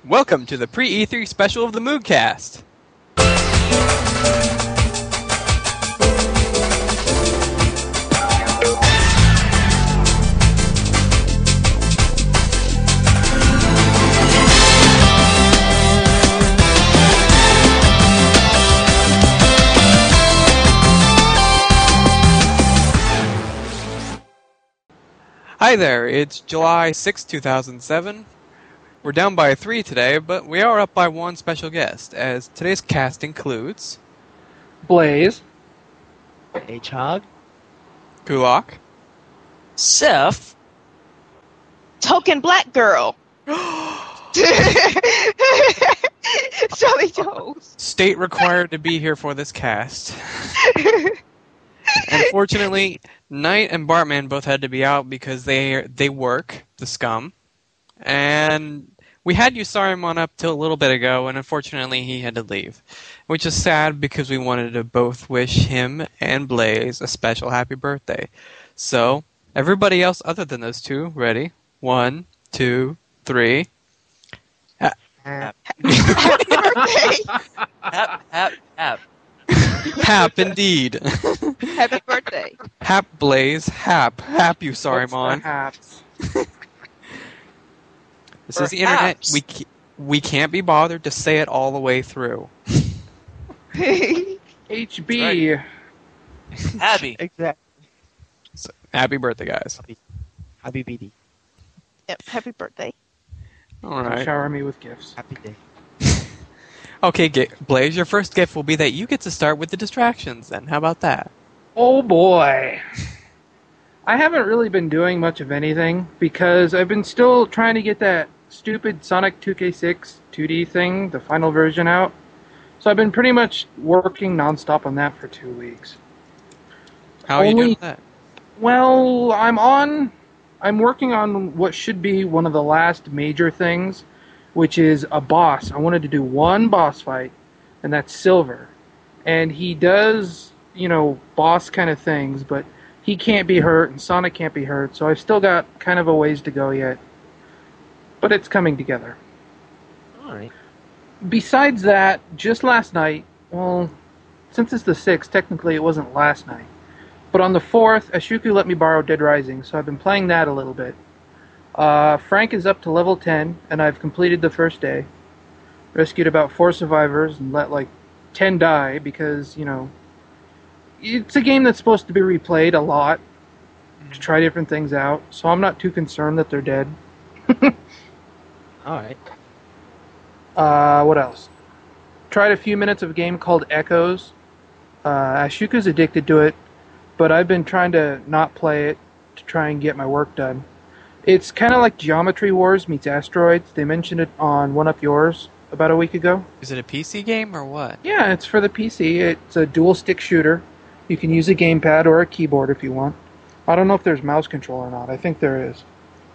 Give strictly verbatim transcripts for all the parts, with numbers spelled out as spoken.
Welcome to the pre-E three special of the Moogcast. Hi there, it's July sixth, two thousand seven. We're down by three today, but we are up by one special guest, as today's cast includes Blaze, H-Hog, Kulak, Seth, Token Black Girl, Shelly Jones. State required to be here for this cast. Unfortunately, Knight and Bartman both had to be out because they they work, the scum. And we had Usarimon up till a little bit ago, and unfortunately he had to leave. Which is sad because we wanted to both wish him and Blaze a special happy birthday. So, everybody else other than those two, ready? One, two, three. Ha- Hap, Happy birthday! hap, hap, hap. Hap, indeed. Happy birthday! Hap, Blaze, Hap. Hap, Usarimon. Perhaps. This is the internet. Perhaps. We ca- we can't be bothered to say it all the way through. H B. Abby. Exactly. So, happy birthday, guys. Happy B D. Yep, happy birthday. All right. Shower me with gifts. Happy day. Okay, Ga- Blaze, your first gift will be that you get to start with the distractions then. How about that? Oh boy. I haven't really been doing much of anything because I've been still trying to get that stupid Sonic two K six two D thing, the final version, out. So I've been pretty much working nonstop on that for two weeks. How are you Only- doing with that? Well, I'm on. I'm working on what should be one of the last major things, which is a boss. I wanted to do one boss fight, and that's Silver. And he does, you know, boss kind of things, but he can't be hurt, and Sonic can't be hurt, so I've still got kind of a ways to go yet. But it's coming together. Alright. Besides that, just last night, well, since it's the sixth, technically it wasn't last night. But on the fourth, Ashuku let me borrow Dead Rising, so I've been playing that a little bit. Uh, Frank is up to level ten, and I've completed the first day. Rescued about four survivors and let like ten die because, you know, it's a game that's supposed to be replayed a lot to try different things out, so I'm not too concerned that they're dead. Alright. Uh, what else? Tried a few minutes of a game called Echoes. Uh, Ashuka's addicted to it, but I've been trying to not play it to try and get my work done. It's kind of like Geometry Wars meets Asteroids. They mentioned it on One Up Yours about a week ago. Is it a P C game or what? Yeah, it's for the P C. It's a dual stick shooter. You can use a gamepad or a keyboard if you want. I don't know if there's mouse control or not. I think there is.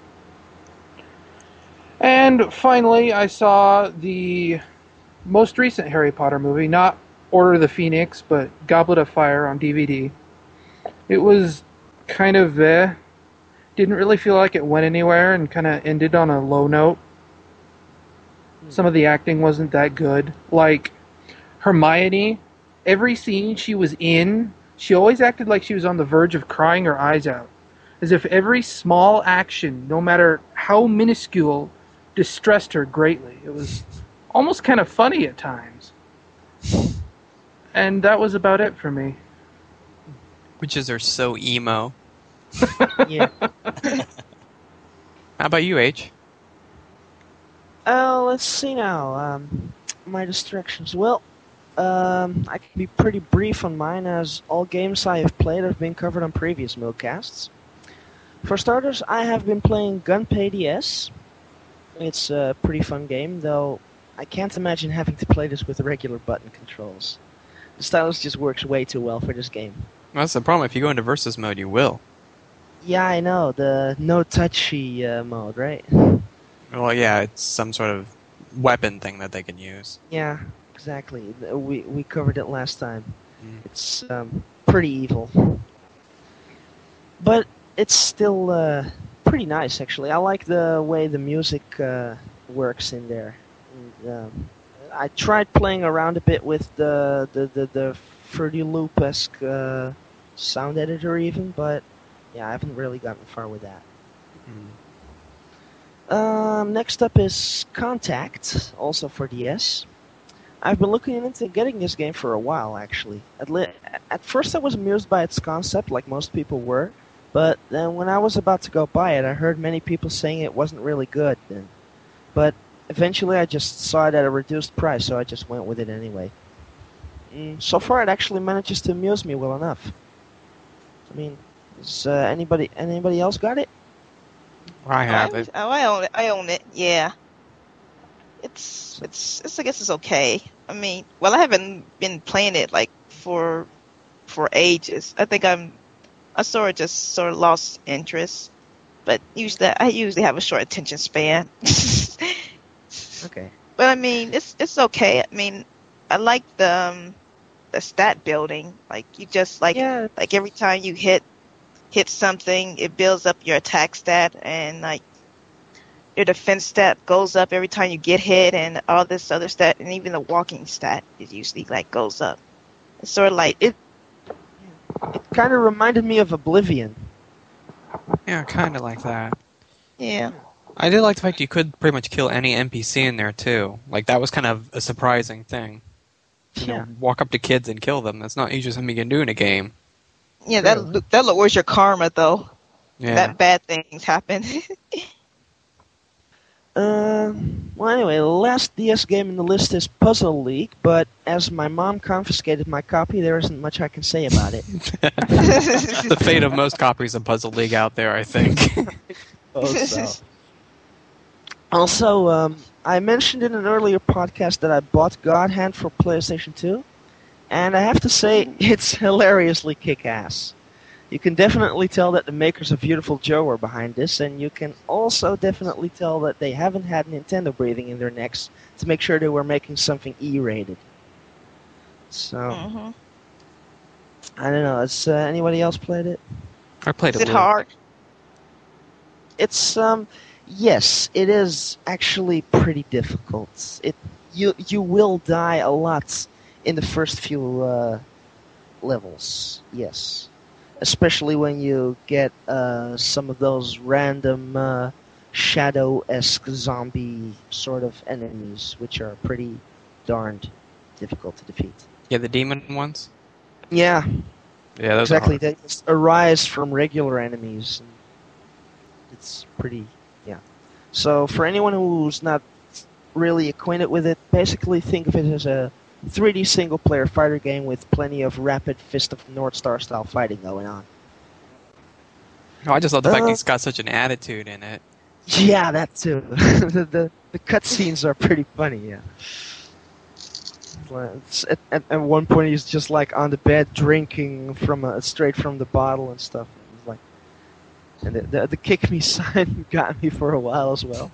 And finally, I saw the most recent Harry Potter movie, not Order of the Phoenix, but Goblet of Fire on D V D. It was kind of eh. Didn't really feel like it went anywhere and kind of ended on a low note. Some of the acting wasn't that good. Like, Hermione, every scene she was in, she always acted like she was on the verge of crying her eyes out. As if every small action, no matter how minuscule, distressed her greatly. It was almost kind of funny at times. And that was about it for me. Witches are so emo. Yeah. How about you, H? Uh, let's see now. Um, my distractions. Well, um, I can be pretty brief on mine, as all games I have played have been covered on previous Milkcasts. For starters, I have been playing Gunpei D S. It's a pretty fun game, though I can't imagine having to play this with regular button controls. The stylus just works way too well for this game. Well, that's the problem. If you go into versus mode, you will. Yeah, I know, the no-touchy uh, mode, right? Well, yeah, it's some sort of weapon thing that they can use. Yeah, exactly. We we covered it last time. Mm. It's um, pretty evil. But it's still uh, pretty nice, actually. I like the way the music uh, works in there. And, um, I tried playing around a bit with the the the, the Fruity Loop-esque uh, sound editor, even, but yeah, I haven't really gotten far with that. Mm. Um, next up is Contact, also for D S. I've been looking into getting this game for a while, actually. At, li- at first, I was amused by its concept, like most people were, but then when I was about to go buy it, I heard many people saying it wasn't really good. Then, but eventually, I just saw it at a reduced price, so I just went with it anyway. Mm, so far, it actually manages to amuse me well enough. I mean, is uh, anybody anybody else got it? I have I, it. oh, I own it. I own it. Yeah. It's, it's, it's, I guess it's okay. I mean, well, I haven't been playing it, like, for, for ages. I think I'm, I sort of just sort of lost interest. But usually, I usually have a short attention span. Okay. But I mean, it's, it's okay. I mean, I like the, um, the stat building. Like, you just, like, Yeah. like every time you hit, hit something, it builds up your attack stat, and, like, your defense stat goes up every time you get hit, and all this other stat, and even the walking stat is usually like goes up. It's sort of like It it kind of reminded me of Oblivion. Yeah, kind of like that. yeah, I did like the fact you could pretty much kill any N P C in there too. Like that was kind of a surprising thing. You Yeah. know, walk up to kids and kill them. That's not usually something you can do in a game. yeah. True. That that lowers your karma though. Yeah. That bad things happen. Uh, well, anyway, the last D S game in the list is Puzzle League, but as my mom confiscated my copy, there isn't much I can say about it. The fate of most copies of Puzzle League out there, I think. Oh, so. Also, um, I mentioned in an earlier podcast that I bought God Hand for PlayStation two, and I have to say, it's hilariously kick-ass. You can definitely tell that the makers of Beautiful Joe are behind this, and you can also definitely tell that they haven't had Nintendo breathing in their necks to make sure they were making something E-rated. So, Mhm. I don't know. Has uh, anybody else played it? I played Is it it little. hard? It's um, yes, it is actually pretty difficult. It you you will die a lot in the first few uh, levels. Yes. Especially when you get uh, some of those random uh, shadow-esque zombie sort of enemies, which are pretty darned difficult to defeat. Yeah, the demon ones. Yeah, Yeah, those exactly. Are They just arise from regular enemies. And it's pretty, yeah. So for anyone who's not really acquainted with it, basically think of it as a three D single-player fighter game with plenty of rapid Fist of the North Star style fighting going on. Oh, I just love the fact Uh, he's got such an attitude in it. Yeah, that too. the the, the cutscenes are pretty funny. Yeah. It's- At, at, at one point, he's just like on the bed drinking from a, straight from the bottle and stuff. It's like, and the, the the kick me sign got me for a while as well.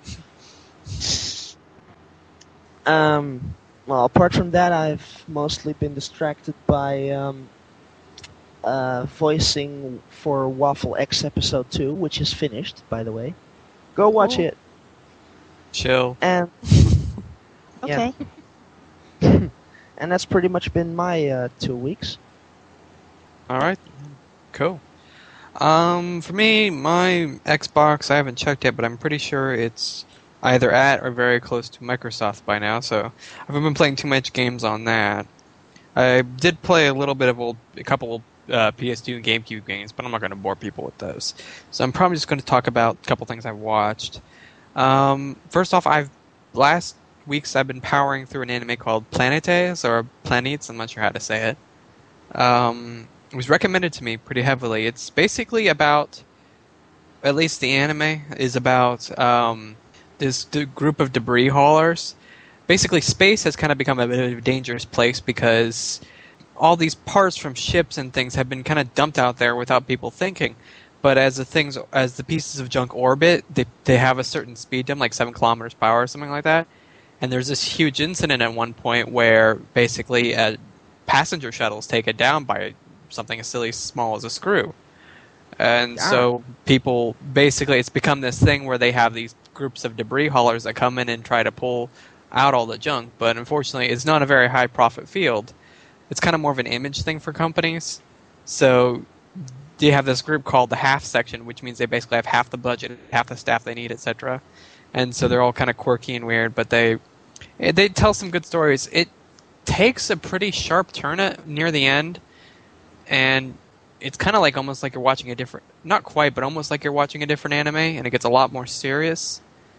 Um. Well, apart from that, I've mostly been distracted by um, uh, voicing for Waffle X Episode two, which is finished, by the way. Go watch Cool. it. Chill. And Okay. and that's pretty much been my uh, two weeks. All right. Cool. Um, for me, my Xbox, I haven't checked yet, but I'm pretty sure it's either at or very close to Microsoft by now, so I haven't been playing too much games on that. I did play a little bit of old, a couple uh, P S two and GameCube games, but I'm not going to bore people with those. So I'm probably just going to talk about a couple things I've watched. Um, first off, I've last weeks I've been powering through an anime called Planetes, or Planets, I'm not sure how to say it. Um, it was recommended to me pretty heavily. It's basically about, at least the anime, is about um, this d- group of debris haulers. Basically, space has kind of become a bit of a dangerous place because all these parts from ships and things have been kind of dumped out there without people thinking. But as the things, as the pieces of junk orbit, they they have a certain speed to them, like seven kilometers per hour or something like that. And there's this huge incident at one point where basically a passenger shuttles take it down by something as silly as small as a screw. And Yeah. so people, basically, it's become this thing where they have these groups of debris haulers that come in and try to pull out all the junk, but unfortunately it's not a very high profit field. It's kind of more of an image thing for companies. So they have this group called the half section, which means they basically have half the budget, half the staff they need, et cetera. And so they're all kind of quirky and weird, but they they tell some good stories. It takes a pretty sharp turn at, near the end, and it's kind of like almost like you're watching a different, not quite, but almost like you're watching a different anime, and it gets a lot more serious.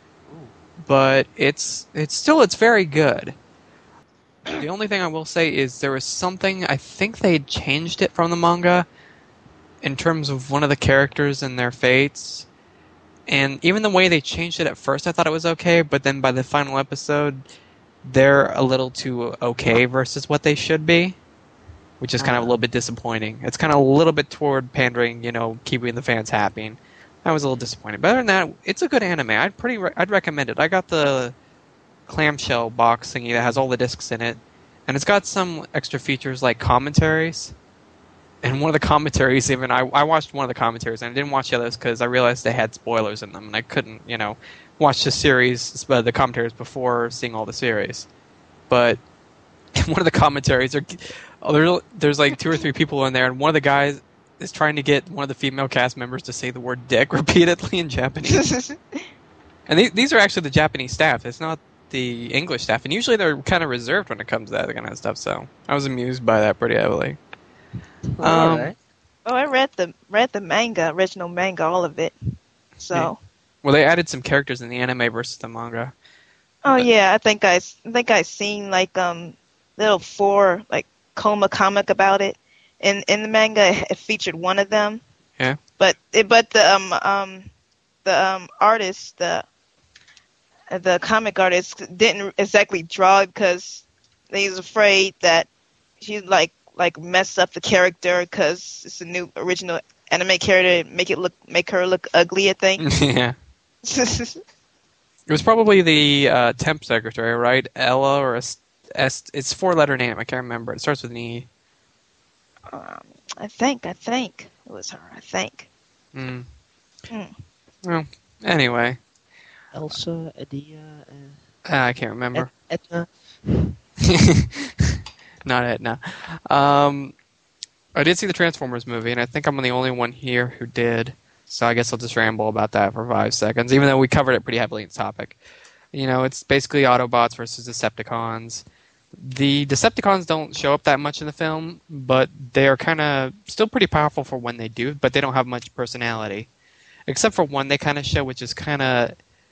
But it's it's still it's very good. The only thing I will say is there was something, I think they changed it from the manga in terms of one of the characters and their fates. And even the way they changed it at first, I thought it was okay, but then by the final episode, they're a little too okay versus what they should be, which is kind of a little bit disappointing. It's kind of a little bit toward pandering, you know, keeping the fans happy. I was a little disappointed. But other than that, it's a good anime. I'd pretty, re- I'd recommend it. I got the clamshell box thingy that has all the discs in it, and it's got some extra features like commentaries. And one of the commentaries, even I, I watched one of the commentaries, and I didn't watch the others because I realized they had spoilers in them, and I couldn't, you know, watch the series, uh, the commentaries before seeing all the series. But one of the commentaries, are, oh, there, there's like two or three people in there, and one of the guys is trying to get one of the female cast members to say the word "dick" repeatedly in Japanese. And these, these are actually the Japanese staff. It's not the English staff, and usually they're kind of reserved when it comes to that kind of stuff. So I was amused by that pretty heavily. Um, All right. Oh, I read the read the manga, original manga, all of it. So. Yeah. Well, they added some characters in the anime versus the manga. Oh yeah, I think I, I think I seen like um little four like Coma comic about it. In in the manga, it featured one of them. Yeah. But it, but the um um the um artist the the comic artist didn't exactly draw it because he was afraid that he like like mess up the character because it's a new original anime character, make it look make her look ugly. I think. Yeah. It was probably the uh, temp secretary, right? Ella or S. S it's a four-letter name. I can't remember. It starts with an E. um, I think I think it was her. I think. Mm. Mm. Well, anyway, Elsa, Adia, uh, uh, I can't remember. Et- Etna. Not Etna. Um, I did see the Transformers movie, and I think I'm the only one here who did. So I guess I'll just ramble about that for five seconds, even though we covered it pretty heavily in the topic. You know, it's basically Autobots versus Decepticons. The Decepticons don't show up that much in the film, but they are kind of still pretty powerful for when they do, but they don't have much personality. Except for one they kind of show, which is kind of...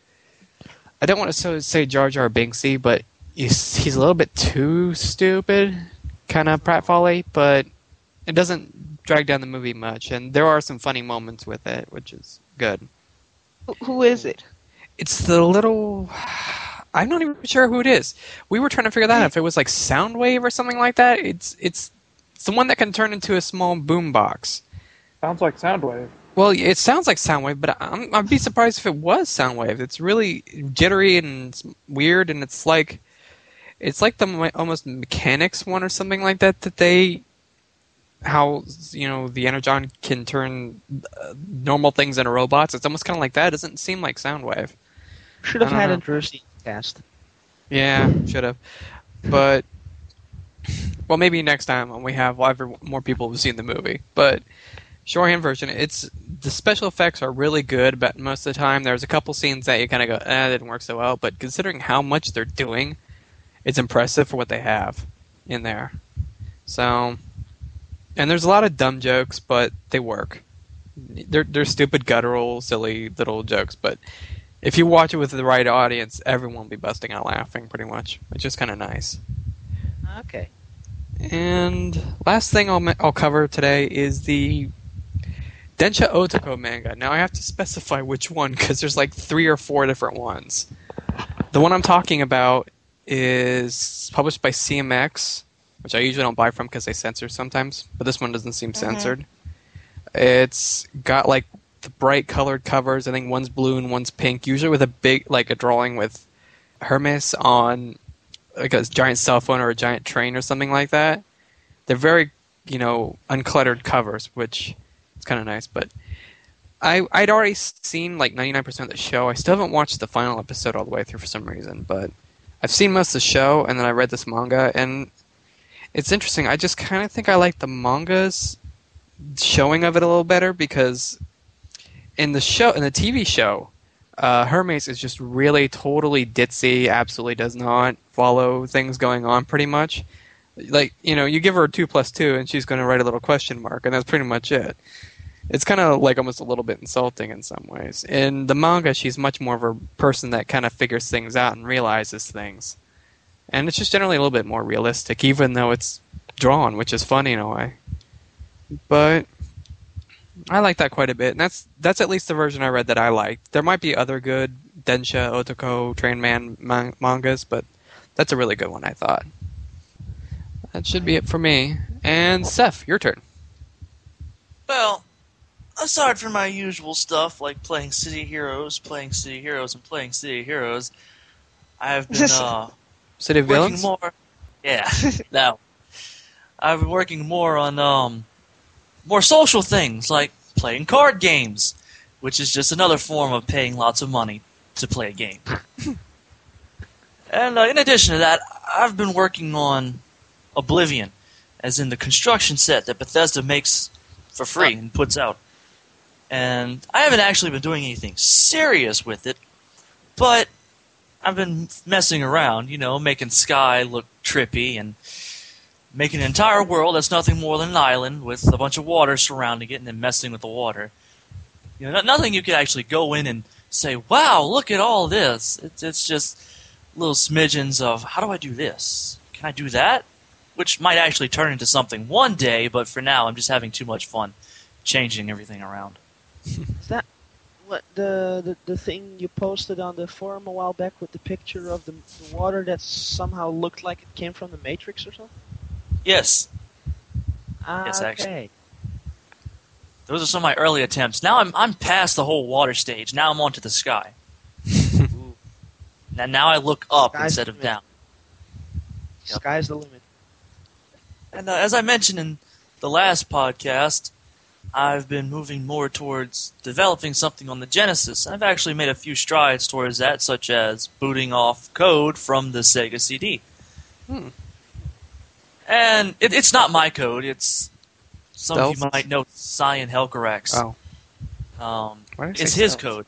I don't want to so say Jar Jar Binksy, but he's, he's a little bit too stupid, kind of pratfally, but it doesn't drag down the movie much, and there are some funny moments with it, which is good. Who, who is it? It's the little... I'm not even sure who it is. We were trying to figure that out, if it was like Soundwave or something like that. It's it's, it's the one that can turn into a small boombox. Sounds like Soundwave. Well, it sounds like Soundwave, but I'm, I'd be surprised if it was Soundwave. It's really jittery and weird, and it's like it's like the almost mechanics one or something like that. That they how you know the Energon can turn uh, normal things into robots. It's almost kind of like that. It doesn't seem like Soundwave. Should have I don't had know. a Jersey cast. Yeah, should have. But well, maybe next time when we have well, more people who've seen the movie. But shorthand version, it's the special effects are really good, but most of the time there's a couple scenes that you kind of go, eh, that didn't work so well. But considering how much they're doing, it's impressive for what they have in there. So, and there's a lot of dumb jokes, but they work. They're they're stupid, guttural, silly little jokes, but if you watch it with the right audience, everyone will be busting out laughing, pretty much, which is kind of nice. Okay. And last thing I'll I'll cover today is the Densha Otoko manga. Now I have to specify which one because there's like three or four different ones. The one I'm talking about is published by C M X, which I usually don't buy from because they censor sometimes, but this one doesn't seem Mhm. censored. It's got like the bright colored covers. I think one's blue and one's pink, usually with a big like a drawing with Hermes on like a giant cell phone or a giant train or something like that. They're very, you know, uncluttered covers, which is kind of nice. But I, I'd already seen like ninety-nine percent of the show. I still haven't watched the final episode all the way through for some reason, but I've seen most of the show, and then I read this manga, and it's interesting. I just kind of think I like the manga's showing of it a little better because in the show, in the T V show, uh, Hermes is just really totally ditzy. Absolutely does not follow things going on. Pretty much, like you know, you give her a two plus two, and she's going to write a little question mark, and that's pretty much it. It's kind of like almost a little bit insulting in some ways. In the manga, she's much more of a person that kind of figures things out and realizes things. And it's just generally a little bit more realistic, even though it's drawn, which is funny in a way. But I like that quite a bit, and that's that's at least the version I read that I liked. There might be other good Densha, Otoko, Train Man man- mangas, but that's a really good one, I thought. That should be it for me. And Seth, your turn. Well, aside from my usual stuff like playing City Heroes, playing City Heroes, and playing City Heroes, I've been uh, City of working Villains? more. Yeah, no. I've been working more on um, more social things like playing card games, which is just another form of paying lots of money to play a game. And uh, in addition to that, I've been working on Oblivion, as in the construction set that Bethesda makes for free and puts out. And I haven't actually been doing anything serious with it, but I've been messing around, you know, making Sky look trippy and making an entire world that's nothing more than an island with a bunch of water surrounding it and then messing with the water. You know, nothing you could actually go in and say, wow, look at all this. It's, it's just little smidgens of, how do I do this? Can I do that? Which might actually turn into something one day, but for now I'm just having too much fun changing everything around. Is that what the, the the thing you posted on the forum a while back with the picture of the, the water that somehow looked like it came from the Matrix or something? Yes. Ah, Yes, okay. actually. Those are some of my early attempts. Now I'm I'm past the whole water stage. Now I'm onto the sky. Ooh. Now, now I look up Sky's instead the of limit. down. Yep. Sky's the limit. And uh, as I mentioned in the last podcast, I've been moving more towards developing something on the Genesis. I've actually made a few strides towards that, such as booting off code from the Sega C D. Hmm. And it, it's not my code. It's some of you Stealth? might know Cyan Helcorax. Oh. Um, Why did I it's say his stealth? code.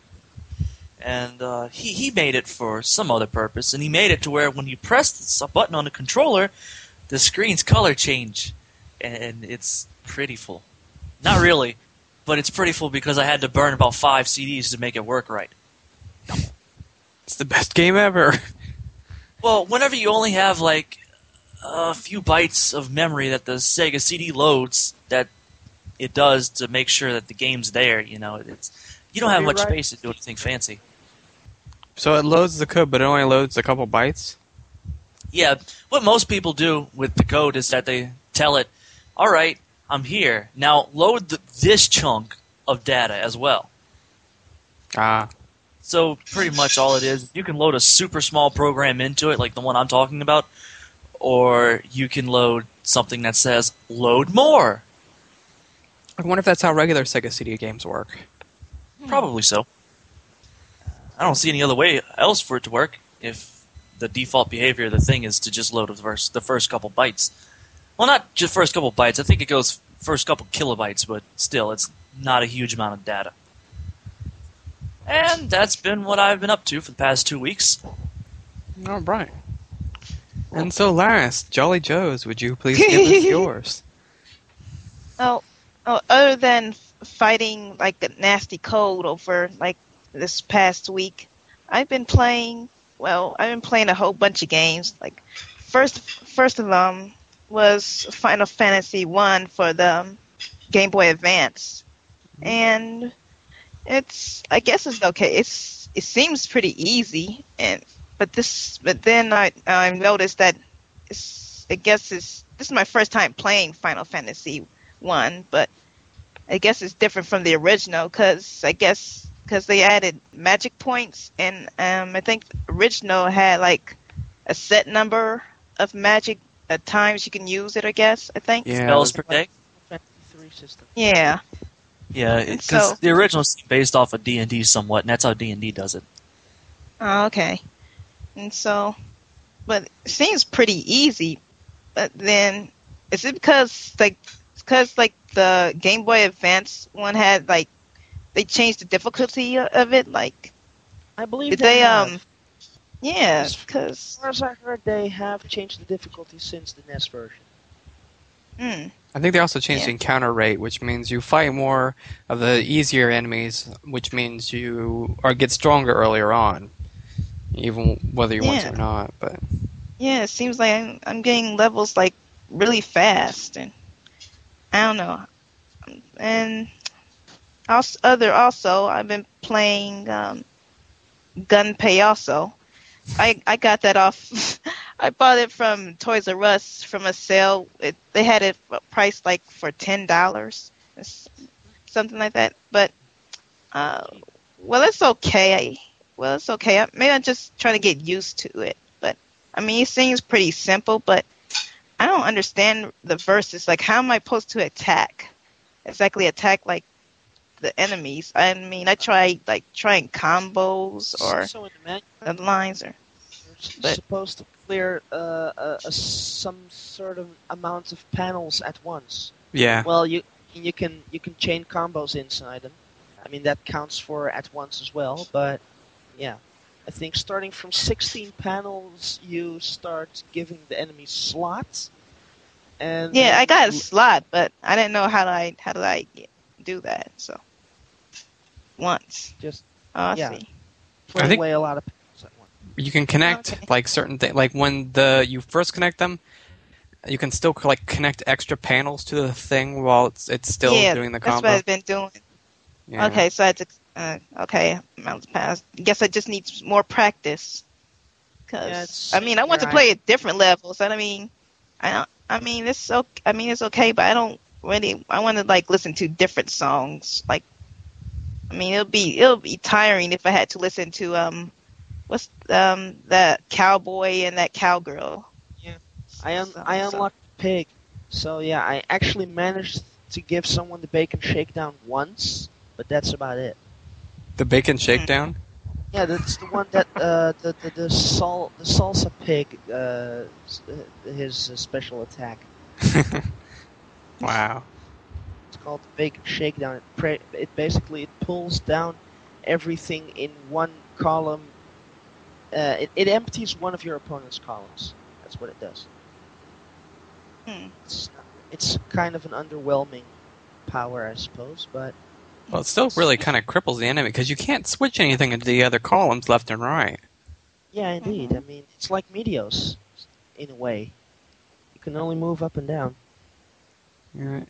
And uh, he, he made it for some other purpose, and he made it to where when you press a button on the controller, the screen's color change, and it's prettyful. Not really, but it's prettyful because I had to burn about five C Ds to make it work right. It's the best game ever. Well, whenever you only have like a few bytes of memory that the Sega C D loads, that it does to make sure that the game's there, you know, it's you don't have You're much right. space to do anything fancy. So it loads the code, but it only loads a couple bytes? Yeah, what most people do with the code is that they tell it, all right, I'm here. Now load the, this chunk of data as well. Ah. So pretty much all it is, you can load a super small program into it, like the one I'm talking about, or you can load something that says, load more. I wonder if that's how regular Sega C D games work. Probably so. I don't see any other way else for it to work if the default behavior of the thing is to just load the first, the first couple bytes. Well, not just first couple bytes. I think it goes first couple kilobytes, but still, it's not a huge amount of data. And that's been what I've been up to for the past two weeks. All right. And so last, Jolly Joe's, would you please give us yours? Oh, oh, other than f- fighting like a nasty cold over like this past week, I've been playing. Well, I've been playing a whole bunch of games. Like first, first of them was Final Fantasy One for the um, Game Boy Advance, and it's I guess it's okay. It's it seems pretty easy, and but this but then I I noticed that it's I guess it's this is my first time playing Final Fantasy One, but I guess it's different from the original because I guess because they added magic points, and um, I think the original had like a set number of magic at times you can use it. I guess I think. Yeah. Spells per day? three system. Yeah. Yeah, And because so- the original is based off of D and D somewhat, and that's how D and D does it. Oh, okay. And so, but it seems pretty easy. But then, is it because like because like the Game Boy Advance one had like they changed the difficulty of it? Like, I believe did they, they have. um? Yeah, As because far as I heard, they have changed the difficulty since the N E S version. hmm, I think they also changed Yeah. the encounter rate, which means you fight more of the easier enemies, which means you or get stronger earlier on, even whether you want to Yeah. or not. But yeah, it seems like I'm, I'm getting levels like really fast, and I don't know. And also, other also, I've been playing um, Gunpei also. I I got that off. I bought it from Toys R Us from a sale. It, they had it priced like for ten dollars, something like that. But uh, well, it's okay. Well, it's okay. I- Maybe I'm just trying to get used to it. But I mean, it seems pretty simple. But I don't understand the verses. Like, how am I supposed to attack? Exactly, attack like the enemies. I mean, I tried like trying combos or So in the manual, the lines or. you're s- But- supposed to clear uh, a, a some sort of amount of panels at once. yeah, Well, you you can you can chain combos inside them. I mean that counts for at once as well. But yeah, I think starting from sixteen panels, you start giving the enemies slots. And Yeah, then I got a you- slot, but I didn't know how do I how do I get, do that. So once, Just oh, I yeah. see. play I think- away a lot of panels at once. you can connect Okay. like certain things. Like when the you first connect them, you can still like connect extra panels to the thing while it's it's still yeah, doing the that's combo. what I've been doing. Yeah. Okay, so I had to. Uh, okay, mountains past. Guess I just need more practice. Cause Yeah, it's- I mean, I want to you're play at different levels. And I mean, I don't. I mean, it's so. I mean, it's okay, but I don't really. I want to like listen to different songs. Like, I mean, it'll be it'll be tiring if I had to listen to um, what's um that cowboy and that cowgirl. Yeah. I un- So- I so- unlocked pig, so yeah, I actually managed to give someone the bacon shakedown once, but that's about it. The bacon shakedown. Yeah, that's the one that uh, the the the, sal- the salsa pig uh, s- uh, his uh, special attack. Wow. It's called the bacon shakedown. It pra- it basically it pulls down everything in one column. Uh, it, it empties one of your opponent's columns. That's what it does. Hmm. It's it's kind of an underwhelming power, I suppose, but Well, it still really kind of cripples the enemy because you can't switch anything into the other columns left and right. yeah, indeed. I mean, it's like Meteos in a way. You can only move up and down. Right.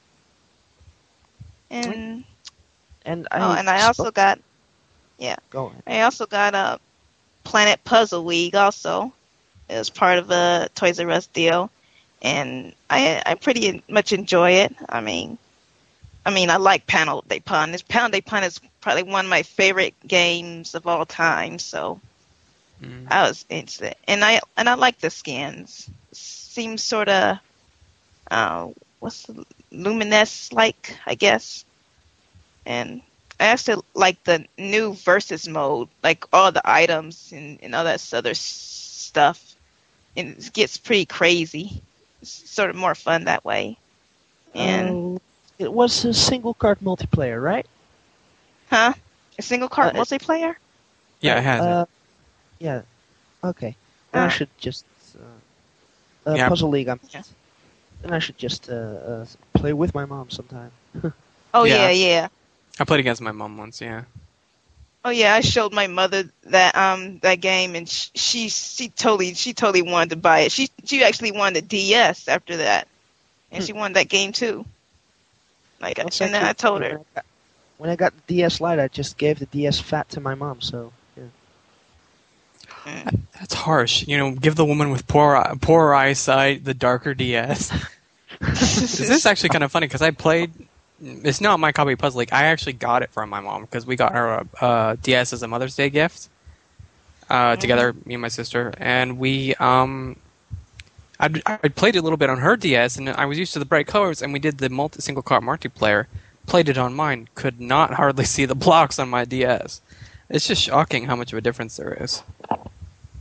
And And I oh, and I also got go ahead. I also got a Planet Puzzle League. Also, it was part of a Toys R Us deal, and I I pretty much enjoy it. I mean, I mean I like Panel de Pun. This Panel de Pun is probably one of my favorite games of all time. So Mm. I was into it, and I and I like the skins. Seems sort of uh, what's the, luminous like, I guess, and I actually like the new versus mode, like all the items and, and all that other s- stuff. And it gets pretty crazy. It's sort of more fun that way. And Uh, it was a single card multiplayer, right? huh? A single card uh, multiplayer? Yeah, it has it. Uh, yeah. Okay. Then I Ah. should just uh, uh, Yeah. Puzzle League. I'm. Yeah. Then I should just uh, uh, play with my mom sometime. Oh Yeah. yeah, yeah. I played against my mom once. Yeah. Oh yeah, I showed my mother that um that game, and sh- she she totally she totally wanted to buy it. She she actually wanted a D S after that, and she wanted that game too. Like, That's and then I actually- told her, When I, got, when I got the D S Lite, I just gave the D S Fat to my mom. So yeah. mm, That's harsh. You know, give the woman with poor eye- poor eyesight the darker D S. This is actually kind of funny because I played. It's not my copy of Puzzle League. I actually got it from my mom because we got her a, a D S as a Mother's Day gift uh, together, me and my sister, and we um, I I played it a little bit on her D S, and I was used to the bright colors, and we did the multi single card multiplayer. Played it on mine, could not hardly see the blocks on my D S. It's just shocking how much of a difference there is.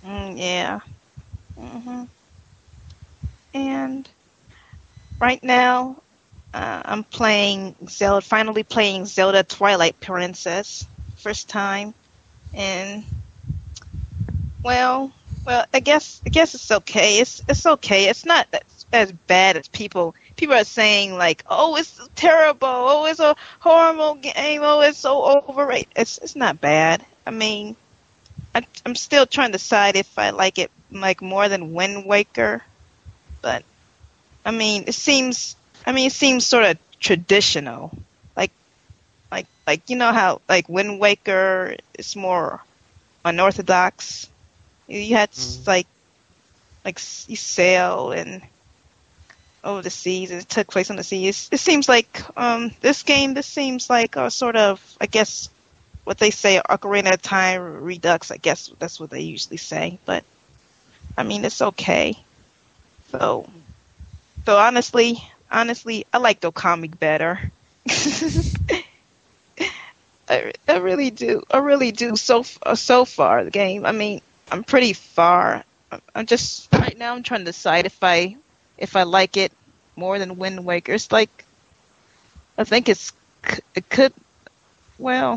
Mm, yeah. hmm And right now, uh, I'm playing Zelda. Finally playing Zelda Twilight Princess, first time, and well, well, I guess I guess it's okay. It's it's okay. It's not as, as bad as people people are saying. Like, oh, it's terrible. Oh, it's a horrible game. Oh, it's so overrated. It's it's not bad. I mean, I, I'm still trying to decide if I like it like more than Wind Waker, but I mean, it seems. I mean, it seems sort of traditional. Like like like you know how like Wind Waker is more unorthodox. You had Mm. like like s- you sail and over the seas, and it took place on the seas. It seems like um this game. This seems like a sort of, I guess, what they say, Ocarina of Time Redux. I guess that's what they usually say. But I mean, it's okay. So so honestly, honestly, I like Okami better. I, I really do. I really do. So f- uh, so far, the game. I mean, I'm pretty far. I'm I'm just right now. I'm trying to decide if I if I like it more than Wind Waker. It's like I think it's c- it could. Well,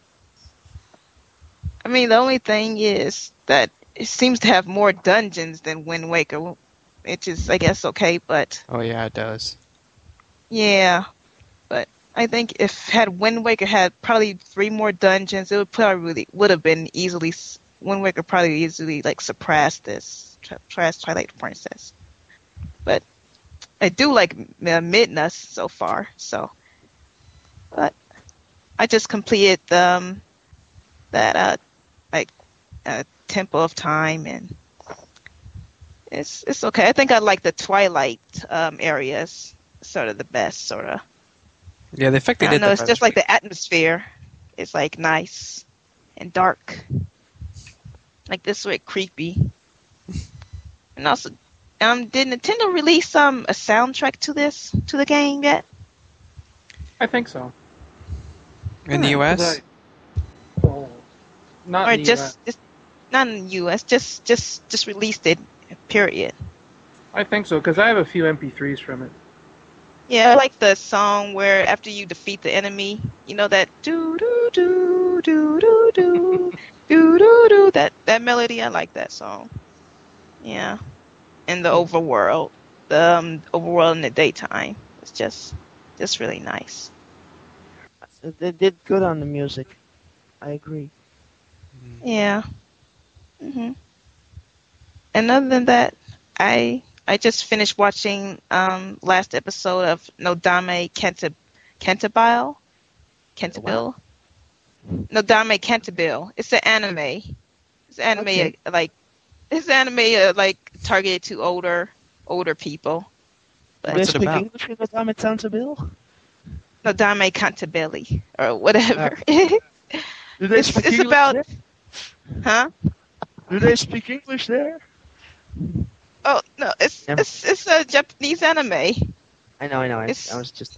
I mean, the only thing is that it seems to have more dungeons than Wind Waker, which is, I guess, okay. But Oh yeah, it does. yeah, but I think if had Wind Waker had probably three more dungeons, it would probably really would have been easily. s- Wind Waker probably easily like surpassed this surpassed Twilight Princess. But I do like uh, Midna so far. So, but I just completed um that uh like uh, Temple of Time, and it's it's okay. I think I like the Twilight um areas sort of the best, sort of. Yeah, the fact they I don't did know. that It's by just the like the atmosphere is like nice and dark. Like this way, creepy. And also, um, did Nintendo release um a soundtrack to this to the game yet? I think so. in the Hmm. U S. 'Cause I, oh, not Or in the U S. just just not in the U S. Just just just released it. Period. I think so because I have a few M P threes from it. Yeah, I like the song where after you defeat the enemy, you know that do do do do do do do do do that that melody. I like that song. Yeah, and the overworld, the um, overworld in the daytime. It's just just really nice. They did good on the music. I agree. Yeah. hmm And other than that, I I just finished watching um last episode of Nodame Cantab Cantabile What? Cantabile Nodame Cantabile. It's an anime. It's an anime Okay. uh, like it's an anime uh, like targeted to older older people. Do But they What's it speak about? English in the time it sounds a bill? Nodame Cantabile or whatever. Do they it's speak it's English about there? huh? Do they speak English there? Oh no, it's Never. it's it's a Japanese anime. I know, I know. I, I It's was just.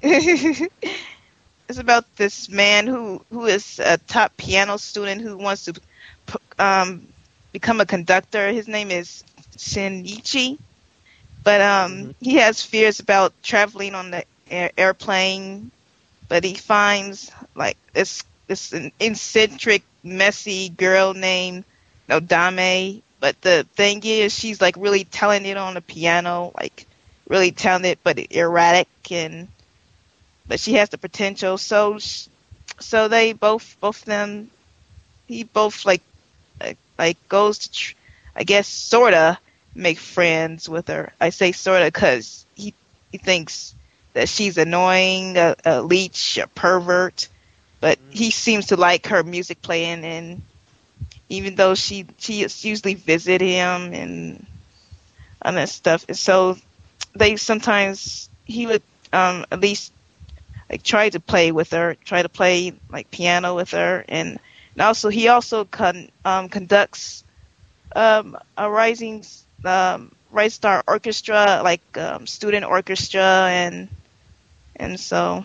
it's about this man who who is a top piano student who wants to p- um, become a conductor. His name is Shinichi, but um, Mhm. he has fears about traveling on the air- airplane. But he finds like this this an eccentric, messy girl named Nodame. But the thing is, she's like really talented on the piano, like really talented, but erratic, and but she has the potential. So sh- so they both both of them he both like like, like goes to tr- I guess sorta make friends with her. I say sorta because he he thinks that she's annoying, a, a leech, a pervert, but he seems to like her music playing, and even though she she usually visit him and and that stuff, and so they sometimes he would um at least like try to play with her, try to play like piano with her, and, and also he also con, um, conducts um, a rising um, Rising Star Orchestra, like um, student orchestra, and and so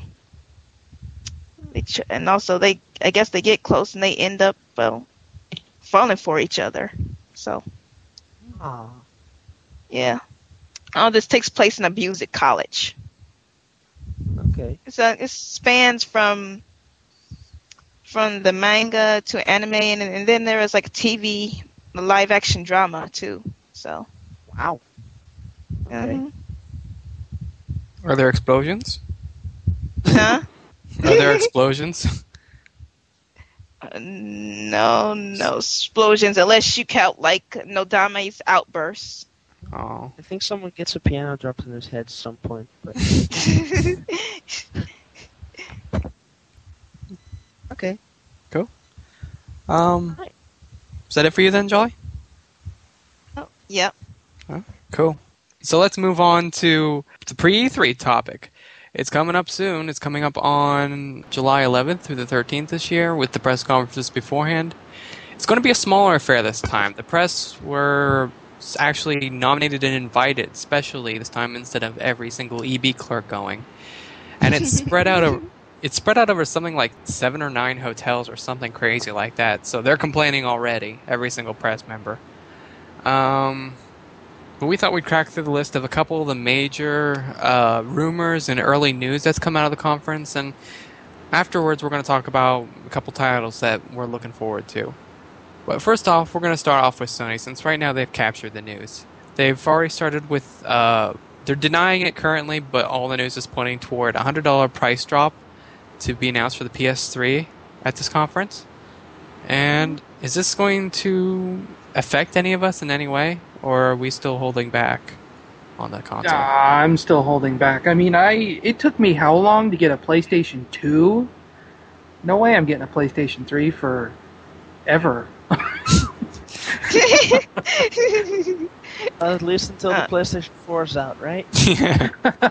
they ch- and also they I guess they get close and they end up well falling for each other. So Ah, Yeah. All this takes place in a music college. okay. It's a, it spans from from the manga to anime, and, and then there is like T V, live action drama too. So, Wow. Okay. mhm. Are there explosions? Huh? Are there explosions? Uh, no, no explosions unless you count like Nodame's outbursts. Oh. I think someone gets a piano dropped in his head at some point. But okay. Um, Right. is that it for you then, Jolly? Oh, yep. Cool. So let's move on to the pre E three topic. It's coming up soon. It's coming up on July eleventh through the thirteenth this year with the press conferences beforehand. It's going to be a smaller affair this time. The press were actually nominated and invited specially this time instead of every single E B clerk going. And it's spread out over it's spread out over something like seven or nine hotels or something crazy like that. So they're complaining already, every single press member. Um But we thought we'd crack through the list of a couple of the major uh, rumors and early news that's come out of the conference, and afterwards we're going to talk about a couple titles that we're looking forward to. But first off, we're going to start off with Sony, since right now they've captured the news. They've already started with, uh, they're denying it currently, but all the news is pointing toward a one hundred dollars price drop to be announced for the P S three at this conference. And is this going to affect any of us in any way? Or are we still holding back on the console? Ah, I'm still holding back. I mean, I it took me how long to get a PlayStation two? No way I'm getting a PlayStation three for ever. At least until Uh. the PlayStation four is out, right? Yeah.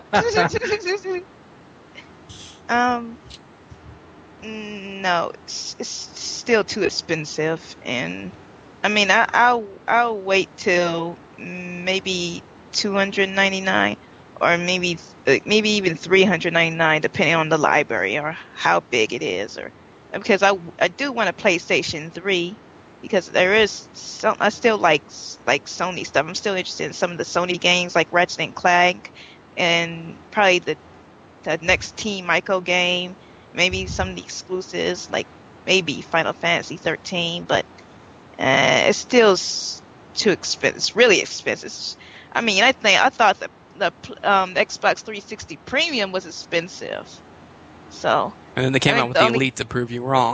um, mm, no, it's, it's still too expensive, and I mean, I, I'll I'll wait till maybe two hundred ninety nine, or maybe uh, maybe even three hundred ninety nine, depending on the library or how big it is, or because I, I do want a PlayStation three, because there is some I still like like Sony stuff. I'm still interested in some of the Sony games like Ratchet and Clank, and probably the the next Team Ico game, maybe some of the exclusives like maybe Final Fantasy thirteen, but uh, it's still s- too expensive. It's really expensive. I mean, I think I thought the the um, Xbox three sixty Premium was expensive, so. And then they came I mean, out with the the only- Elite to prove you wrong.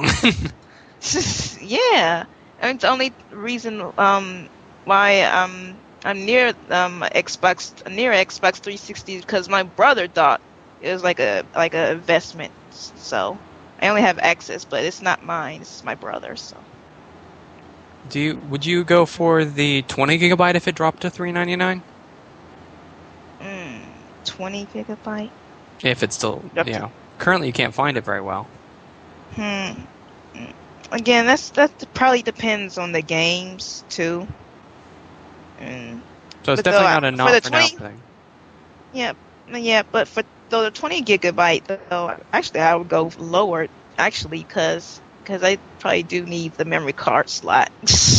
Yeah, I mean, the only reason um why um I'm near um Xbox near Xbox three sixty is because my brother thought it was like a like a investment. So I only have access, but it's not mine. It's my brother's. So Do you would you go for the twenty gigabyte if it dropped to three ninety-nine? mm, twenty gigabyte. If it's still, Yep. you know, currently you can't find it very well. Hmm. Mm. Again, that's that probably depends on the games too. Mm. So it's But definitely though, not a for not the for now twenty thing. Yeah, yeah, but for though the twenty gigabyte, though, actually I would go lower, actually, because because I probably do need the memory card slot.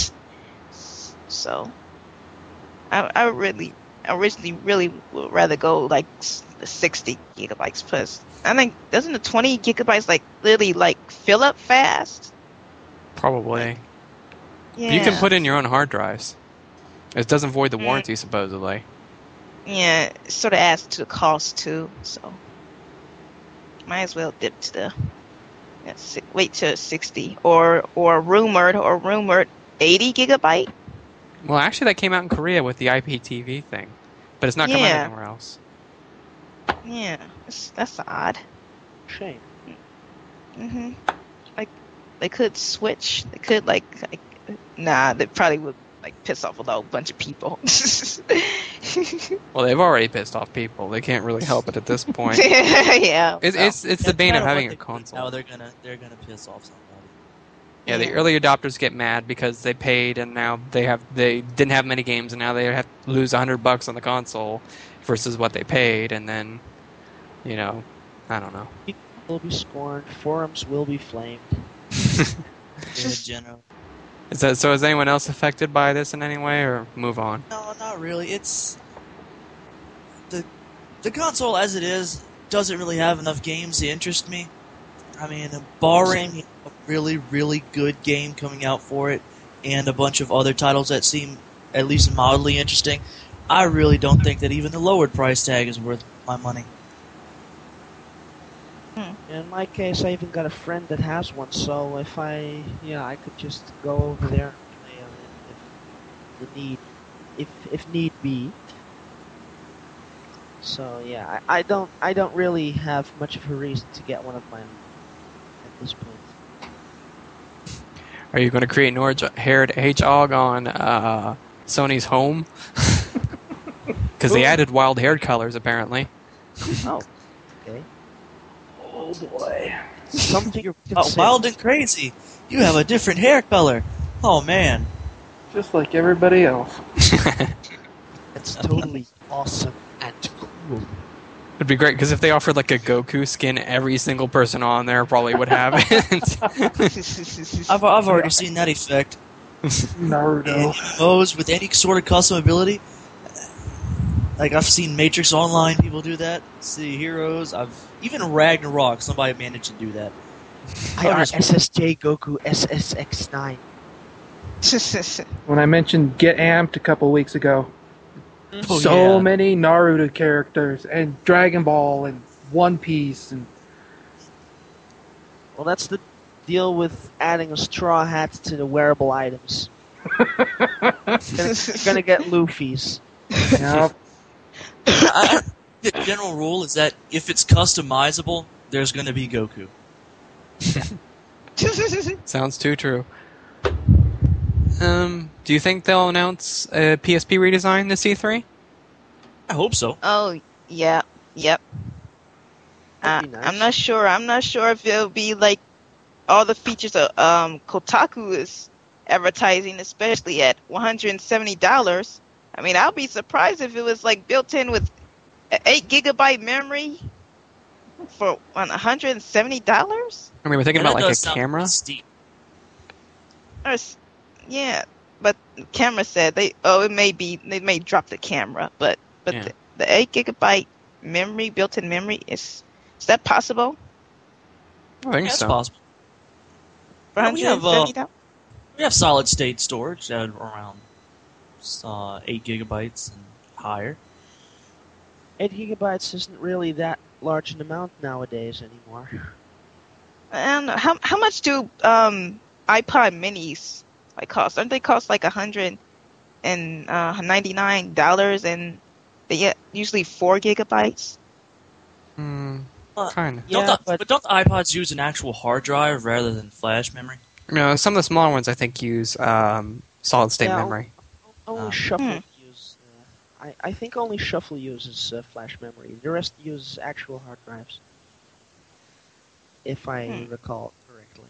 So I I really originally really would rather go like s- the sixty gigabytes plus. I think doesn't the twenty gigabytes like literally like fill up fast? Probably. Yeah. You can put in your own hard drives. It doesn't void the Mm. warranty, supposedly. Yeah, it sort of adds to the cost too. So might as well dip to the yeah, si- wait to sixty or or rumored or rumored eighty gigabyte. Well, actually, that came out in Korea with the I P T V thing, but it's not coming Yeah. anywhere else. Yeah, that's, that's odd. Shame. hmm Like they could switch. They could like, like nah. They probably would like piss off a whole bunch of people. Well, they've already pissed off people. They can't really help it at this point. yeah. It's well, it's it's the That's bane kinda of what having they a do. console. Now they're gonna they're gonna piss off somebody. Yeah, the Yeah. early adopters get mad because they paid and now they have they didn't have many games and now they have to lose a hundred bucks on the console versus what they paid, and then you know, I don't know. People will be scorned. Forums will be flamed. In general. Is that so? Is anyone else affected by this in any way, or move on? No, not really. It's the the console as it is doesn't really have enough games to interest me. I mean, barring a really, really good game coming out for it and a bunch of other titles that seem at least mildly interesting, I really don't think that even the lowered price tag is worth my money. In my case, I even got a friend that has one, so if I, yeah, I could just go over there and play on it if the need, if if need be. So yeah, I, I don't, I don't really have much of a reason to get one of mine at this point. Are you going to create an orange haired hedgehog on uh, Sony's home? Because they added wild haired colors, apparently. Oh, okay. Oh boy. Something you're Oh, wild and crazy! You have a different hair color. Oh man, Just like everybody else. It's totally awesome and cool. It'd be great, because if they offered like a Goku skin, every single person on there probably would have it. I've I've already seen that effect. Naruto. And those with any sort of custom ability, like I've seen Matrix Online people do that. See Heroes, I've even Ragnarok. Somebody managed to do that. I R S S J Goku S S X nine. When I mentioned Get Amped a couple weeks ago, Oh, so yeah. many Naruto characters and Dragon Ball and One Piece and Well, that's the deal with adding a straw hat to the wearable items. You're gonna, you're gonna get Luffy's. yeah, I, the general rule is that if it's customizable, there's going to be Goku. Sounds too true. Um, do you think they'll announce a P S P redesign this E three? I hope so. Oh, yeah, yep. Uh, That'd be nice. I'm not sure. I'm not sure if it'll be like all the features of um, Kotaku is advertising, especially at one hundred seventy dollars. I mean, I'll be surprised if it was like built in with a eight gigabyte memory for one hundred seventy dollars. I mean, we're thinking And about that like does a sound camera. steep. Or s- yeah, but the camera said they oh it may be they may drop the camera, but but Yeah. the, the eight gigabyte memory built-in memory is is that possible I think Yeah, it's so. possible. for Yeah, we one have, hundred seventy dollars? We have solid state storage at around uh, eight gigabytes and higher. Eight gigabytes isn't really that large an amount nowadays anymore. And how how much do um iPod minis like cost? Don't they cost like a hundred and uh, ninety nine dollars, and they get usually four gigabytes? Hmm, Uh, kind of. Yeah, don't the, but- but don't the iPods use an actual hard drive rather than flash memory? You know, some of the smaller ones I think use um, solid state Yeah, memory. Only Oh. Shuffle Hmm. use. Uh, I I think only Shuffle uses uh, flash memory. The rest uses actual hard drives. If I Hmm. recall correctly.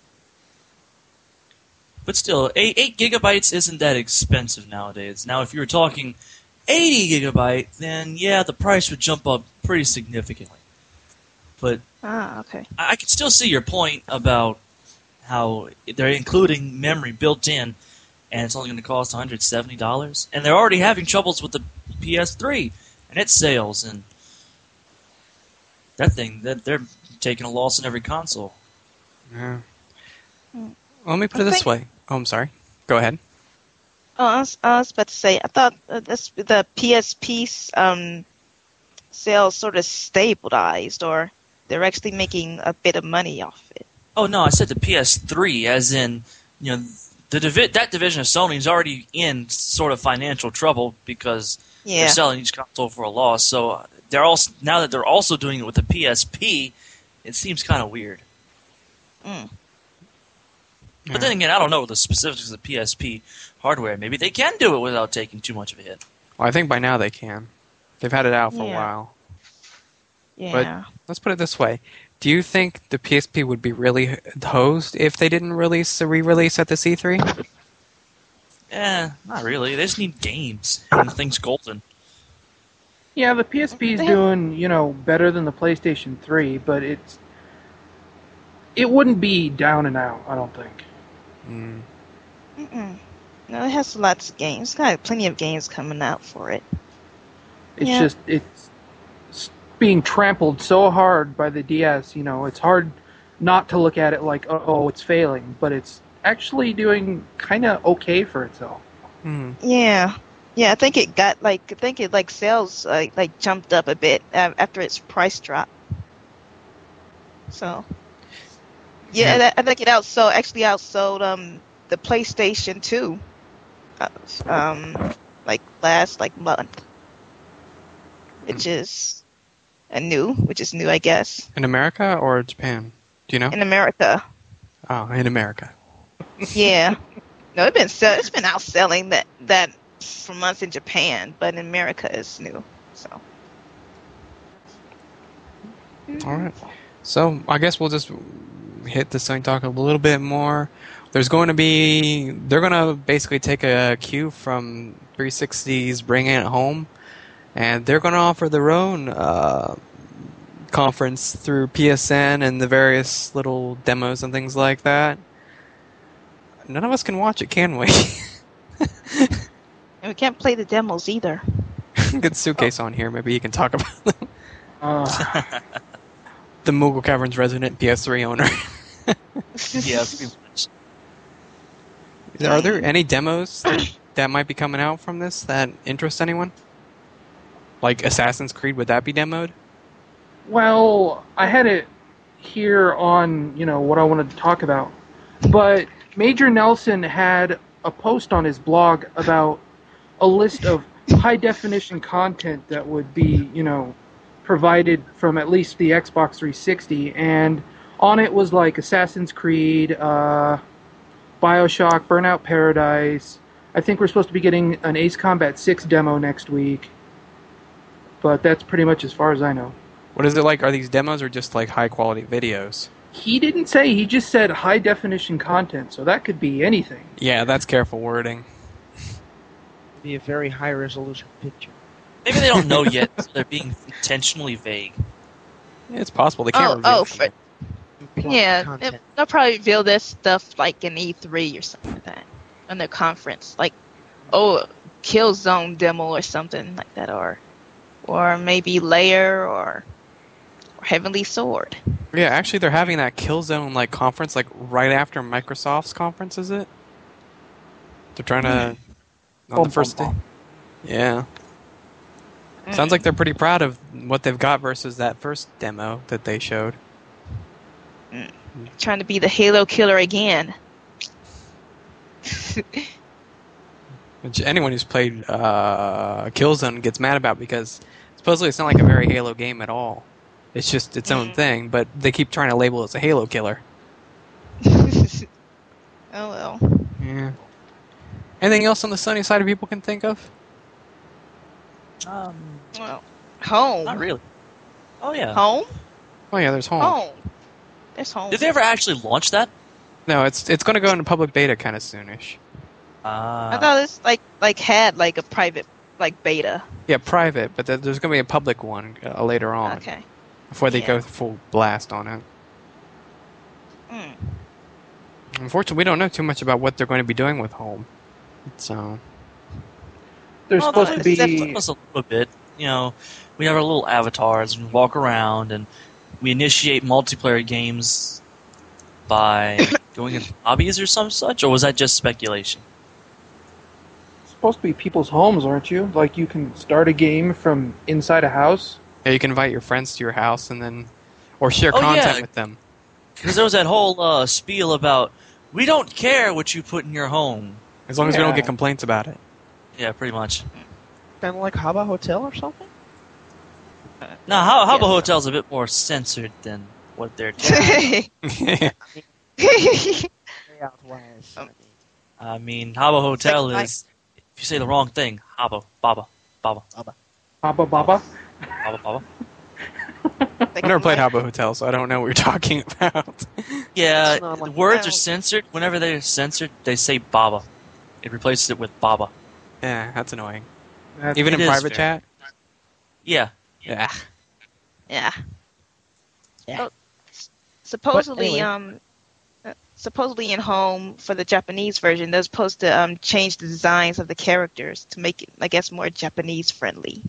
But still, eight, eight gigabytes isn't that expensive nowadays. Now, if you were talking eighty gigabyte, then yeah, the price would jump up pretty significantly. But Ah, okay. I I can still see your point about how they're including memory built in, and it's only going to cost one hundred seventy dollars. And they're already having troubles with the P S three and its sales, and that thing, that they're taking a loss in every console. Yeah. Hmm. Well, let me put I it this think- way. Oh, I'm sorry. Go ahead. Oh, I was, I was about to say, I thought uh, this, the P S P's um, sales sort of stabilized, or they're actually making a bit of money off it. Oh no, I said the P S three, as in, you know, the divi- that division of Sony is already in sort of financial trouble because Yeah. they're selling each console for a loss. So they're also now that they're also doing it with the P S P, it seems kind of weird. Mm. But Yeah. then again, I don't know the specifics of the P S P hardware. Maybe they can do it without taking too much of a hit. Well, I think by now they can. They've had it out for a Yeah. while. Yeah. Let's put it this way. Do you think the P S P would be really hosed if they didn't release a re-release at the C three? Eh, not really. They just need games, and the thing's golden. yeah, the P S P is doing you know better than the PlayStation three, but it's it wouldn't be down and out. I don't think. Mm. Mm-mm. No, it has lots of games. It's got plenty of games coming out for it. It's Yeah. just it's s- being trampled so hard by the D S. You know, it's hard not to look at it like, oh, it's failing, but it's actually doing kind of okay for itself. Hmm. Yeah. Yeah, I think it got like I think it like sales like like jumped up a bit uh, after its price drop. So yeah, Yeah. that- I think it outsold actually outsold um the PlayStation two, uh, um like last like month, which is a new, which is new I guess In America or Japan? Do you know? in America. Oh, in America. Yeah, no, it's been sell- it's been outselling that that for months in Japan, but in America it's new. So All right. So I guess we'll just hit the Sony talk a little bit more. There's going to be they're going to basically take a cue from three sixty's Bringing It Home, and they're going to offer their own uh, conference through P S N and the various little demos and things like that. None of us can watch it, can we? and we can't play the demos either. Get Suitcase on here. Maybe he can talk about them. Uh, The Moogle Caverns resident P S three owner. Yeah, pretty much. Are there any demos that, that might be coming out from this that interest anyone? Like Assassin's Creed, would that be demoed? well, I had it here on, you know, what I wanted to talk about, but Major Nelson had a post on his blog about a list of high definition content that would be, you know, provided from at least the Xbox three sixty, and on it was like Assassin's Creed, uh, Bioshock, Burnout Paradise. I think we're supposed to be getting an Ace Combat six demo next week, but that's pretty much as far as I know. What is it like? Are these demos or just like high quality videos? He didn't say, he just said high definition content, so that could be anything. Yeah, that's careful wording. Be a very high resolution picture. Maybe they don't know yet, so they're being intentionally vague. Yeah, it's possible they can't Oh, reveal oh, shit. for, Plot yeah, content. it- they'll probably reveal this stuff like in E three or something like that, on their conference, like oh, Killzone demo or something like that, or or maybe Layer or, or Heavenly Sword. Yeah, actually, they're having that Killzone like conference like right after Microsoft's conference. Is it? They're trying to on Bum, the first day. bum, Yeah, sounds like they're pretty proud of what they've got versus that first demo that they showed. Trying to be the Halo killer again. Which anyone who's played uh, Killzone gets mad about because supposedly it's not like a very Halo game at all. It's just its own Mm. thing, but they keep trying to label it as a Halo killer. Oh well. Yeah. Anything else on the Sony side of people can think of? Um, Well, home. not really. Oh yeah. Home. Oh yeah, there's Home. Home. There's home. Did they ever actually launch that? No, it's it's going to go into public beta kind of soonish. Uh, I thought this like like had like a private like beta. Yeah, private, but there- there's going to be a public one uh, later on Okay. before they Yeah. go full blast on it. Mm. Unfortunately, we don't know too much about what they're going to be doing with Home. So There's well, supposed to they be... flip us a little bit. You know, we have our little avatars and we walk around and we initiate multiplayer games by going into hobbies or some such, or was that just speculation? supposed to be people's homes, aren't you? Like you can start a game from inside a house. yeah, you can invite your friends to your house and then, or share Oh, content yeah. with them. Because there was that whole uh, spiel about we don't care what you put in your home. As long as we don't Yeah. get complaints about it. Yeah, pretty much. Kind of like Habba Hotel or something? Now, how Habba Yeah. Hotel's a bit more censored than what they're doing. Yeah. Layout-wise. Um, I mean, Habba Hotel like- is, if you say the wrong thing, Habba, Baba, Baba, Baba Baba. Baba, Baba. I've never played Habbo Hotel, so I don't know what you're talking about. Yeah, It's not the like- words No. are censored. Whenever they're censored, they say Baba. It replaces it with Baba. Yeah, that's annoying. That's- Even It in is private fair. chat? Yeah. Yeah. Yeah. Yeah. Oh, s- supposedly, anyway. um, uh, supposedly in Home for the Japanese version, they're supposed to um, change the designs of the characters to make it, I guess, more Japanese friendly.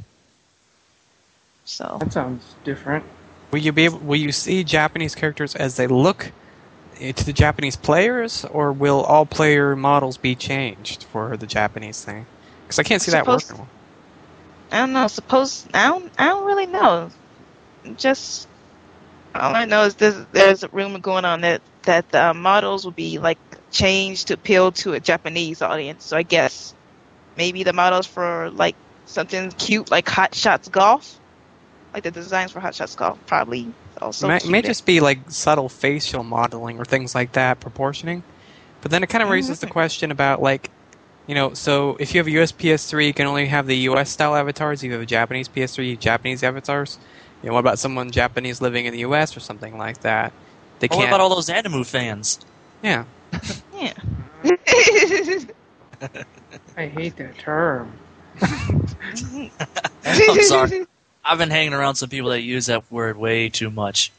So That sounds different. Will you be able, will you see Japanese characters as they look to the Japanese players, or will all player models be changed for the Japanese thing? Because I can't see that Supposed- working. I don't know. Suppose I don't. I don't really know. Just all I know is there's there's a rumor going on that that the models will be like changed to appeal to a Japanese audience. So I guess maybe the models for like something cute like Hot Shots Golf, like the designs for Hot Shots Golf, probably also may, may cute. just be like subtle facial modeling or things like that, proportioning. But then it kind of raises the question about like, you know, so if you have a U S P S three, you can only have the U S style avatars. If you have a Japanese P S three, Japanese avatars. You know, what about someone Japanese living in the U S or something like that? They Or can't. what about all those Animu fans? Yeah. Yeah. I hate that term. I'm sorry. I've been hanging around some people that use that word way too much.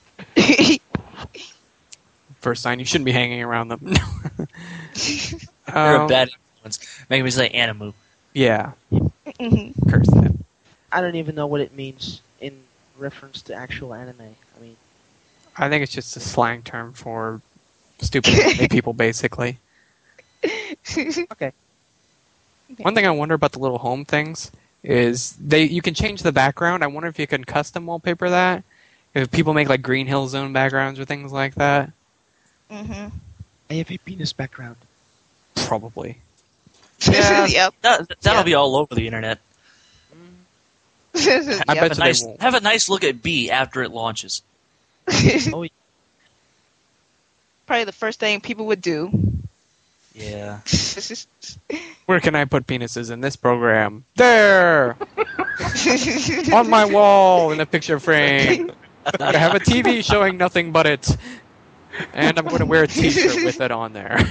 First sign, you shouldn't be hanging around them. You're Um, a bad influence. Making me say Animu. Yeah, Mhm. curse them. I don't even know what it means in reference to actual anime. I mean, I think it's just a slang term for stupid anime people, basically. okay. One thing I wonder about the little home things is they you can change the background. I wonder if you can custom wallpaper that. If people make like Green Hill Zone backgrounds or things like that, Mhm. I have a penis background. probably. Yeah. Yep. That, that'll Yeah. be all over the internet. I Yep. bet Have you a, they nice, won't. have a nice look at B after it launches. Oh, Probably the first thing people would do. Yeah. Where can I put penises in this program? There, on my wall in a picture frame. I have a T V showing nothing but it, and I'm going to wear a T-shirt with it on there.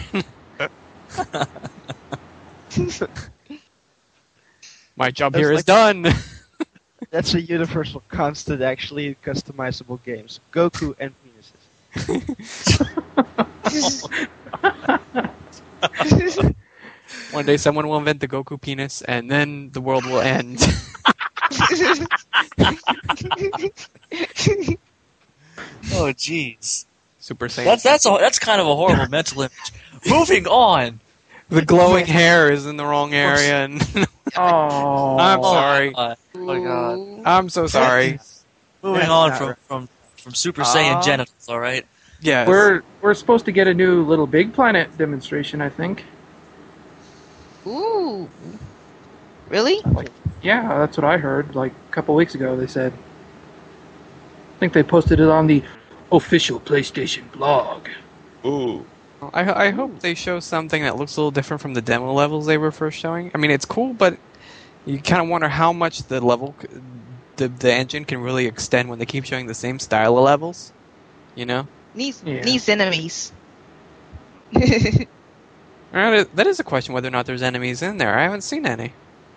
My job There's here is like- done. that's a universal constant, actually, in customizable games. Goku and penises. One day someone will invent the Goku penis, and then the world will end. Oh, jeez. Super Saiyan. That's that's a, that's kind of a horrible mental image. Moving on. The glowing hair is in the wrong area, and Oh, I'm sorry. Uh, oh my god. I'm so sorry. Moving That's on not from, right. from from Super Saiyan Ah. genitals. All right. Yes. We're we're supposed to get a new Little Big Planet demonstration, I think. Ooh. Really? Yeah, that's what I heard. Like a couple weeks ago, they said. I think they posted it on the official PlayStation blog. Ooh. I, I hope they show something that looks a little different from the demo levels they were first showing. I mean, it's cool, but you kind of wonder how much the level, c- the the engine can really extend when they keep showing the same style of levels. You know, Needs Yeah. needs enemies. Alright, that is a question whether or not there's enemies in there. I haven't seen any.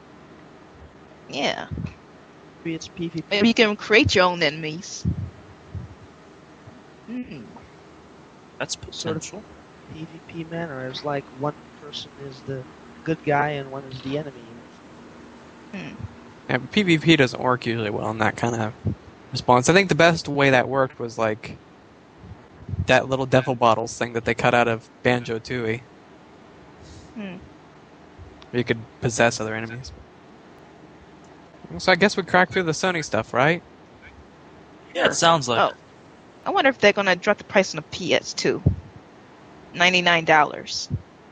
Yeah. Maybe it's PvP. Maybe you can create your own enemies. Mm. That's Sort of. potential. PvP manner is like one person is the good guy and one is the enemy. Yeah, but PvP doesn't work usually well in that kind of response. I think the best way that worked was like that little devil bottles thing that they cut out of Banjo Tooie. Hmm. Where you could possess other enemies. So I guess we cracked through the Sony stuff, right? Yeah, it sounds like. Oh. I wonder if they're gonna drop the price on the P S two. Ninety-nine dollars.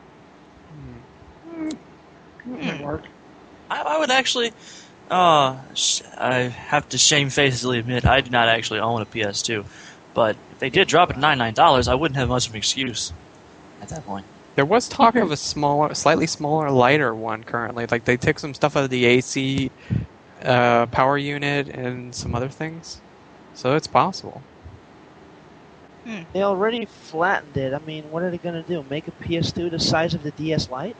Might work. I, I would actually. Uh, sh- I have to shamefacedly admit I do not actually own a P S two, but if they did drop it at ninety-nine dollars, I wouldn't have much of an excuse at that point. There was talk of a smaller, slightly smaller, lighter one currently. Like they took some stuff out of the A C uh, power unit and some other things. So it's possible. They already flattened it. I mean, what are they gonna do? Make a P S two the size of the D S Lite?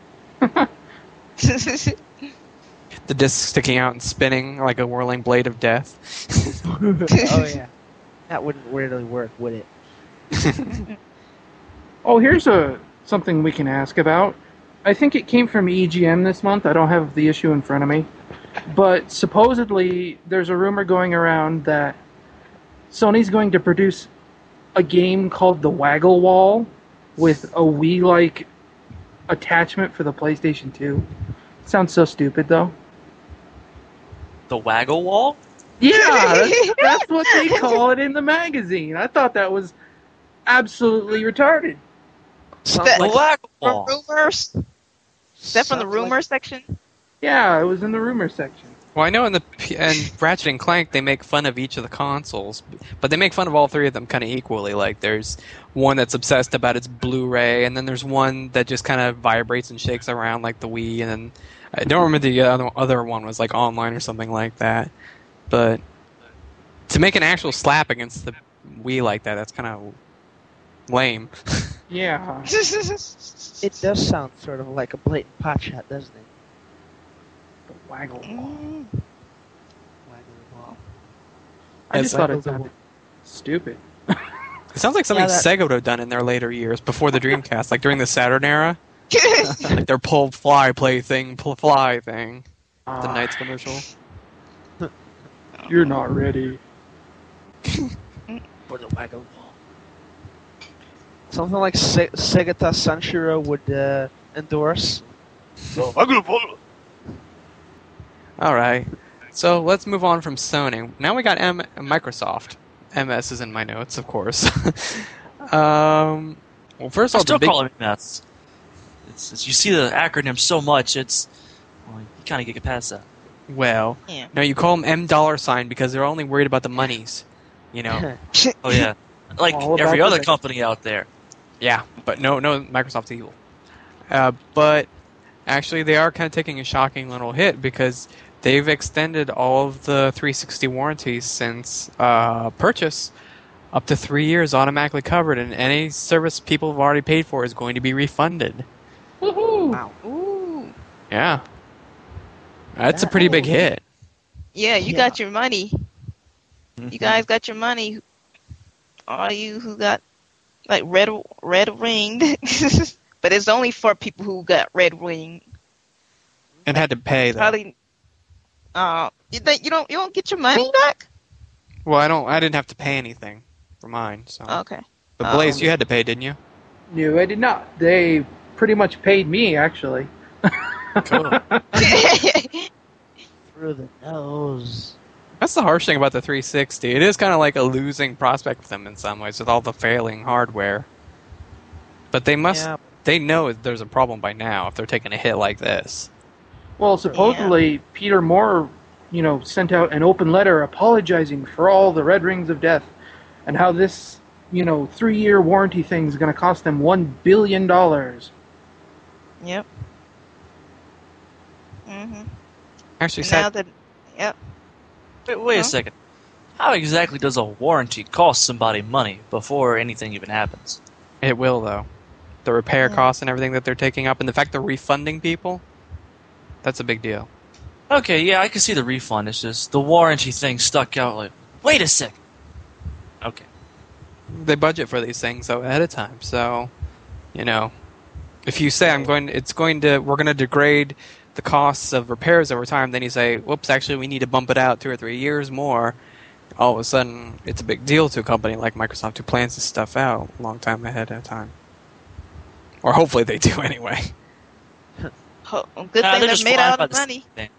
The disc sticking out and spinning like a whirling blade of death. Oh yeah, that wouldn't really work, would it? Oh, here's a something we can ask about. I think it came from E G M this month. I don't have the issue in front of me. But supposedly, there's a rumor going around that Sony's going to produce a game called The Waggle Wall with a Wii-like attachment for the PlayStation two. Sounds so stupid, though. The Waggle Wall? Yeah, that's, that's what they call it in the magazine. I thought that was absolutely retarded. Sounds That- The like Waggle From Wall. rumors? Is that from the sounds like- rumor section? Yeah, it was in the rumor section. Well, I know in the P- and Ratchet and Clank they make fun of each of the consoles, but they make fun of all three of them kind of equally. Like there's one that's obsessed about its Blu-ray, and then there's one that just kind of vibrates and shakes around like the Wii, and then I don't remember the other other one was like online or something like that. But to make an actual slap against the Wii like that, that's kind of lame. Yeah. It does sound sort of like a blatant pot shot, doesn't it? The Waggle Wall. Mm. I Yes, just thought I- it sounded stupid. It sounds like something Yeah, that- Sega would have done in their later years, before the Dreamcast, like during the Saturn era, like their pull fly play thing, pull fly thing, the Ah, Knights commercial. You're not ready. For the Waggle Wall. Something like Se- Segata Sanshiro would uh, endorse. The Waggle Wall. All right, so let's move on from Sony. Now we got M- Microsoft. M S is in my notes, of course. um, well, first I off, still the big, call it M S. It's, it's, you see the acronym so much, it's well, you kind of get past that. well, Yeah. no, you call them M dollar sign because they're only worried about the monies. You know, Oh yeah, like All about every other the- company out there. yeah, but no, no, Microsoft's evil. Uh, but actually, they are kind of taking a shocking little hit because they've extended all of the three sixty warranties since uh, purchase up to three years automatically covered, and any service people have already paid for is going to be refunded. Woohoo! Wow. Ooh. Yeah. That's a pretty big hit. Yeah, you Yeah. got your money. You guys got your money. All you who got like red red ringed, but it's only for people who got red ringed. And had to pay, though. Probably. Uh, you think you don't you don't get your money back? Well, I don't. I didn't have to pay anything for mine. So. Okay. But Blaze, Oh. you had to pay, didn't you? No, I did not. They pretty much paid me, actually. Cool. Through the nose. That's the harsh thing about the three sixty. It is kind of like a losing prospect for them in some ways with all the failing hardware. But they must. Yeah. They know there's a problem by now if they're taking a hit like this. Well, supposedly Peter Moore, you know, sent out an open letter apologizing for all the red rings of death, and how this, you know, three-year warranty thing is going to cost them one billion dollars. Yep. Mhm. Actually, Now sad, that, yep. Wait, wait Huh? a second. How exactly does a warranty cost somebody money before anything even happens? it will though. The repair Yeah. costs and everything that they're taking up, and the fact they're refunding people. That's a big deal. Okay, yeah, I can see the refund. It's just the warranty thing stuck out. Like, wait a sec. Okay. They budget for these things though ahead of time, so you know, if you say I'm going, it's going to, we're going to degrade the costs of repairs over time. Then you say, whoops, actually we need to bump it out two or three years more. All of a sudden, it's a big deal to a company like Microsoft who plans this stuff out a long time ahead of time, or hopefully they do anyway. Ho- Good Nah, thing they're they're just made flying out by of the money. thing.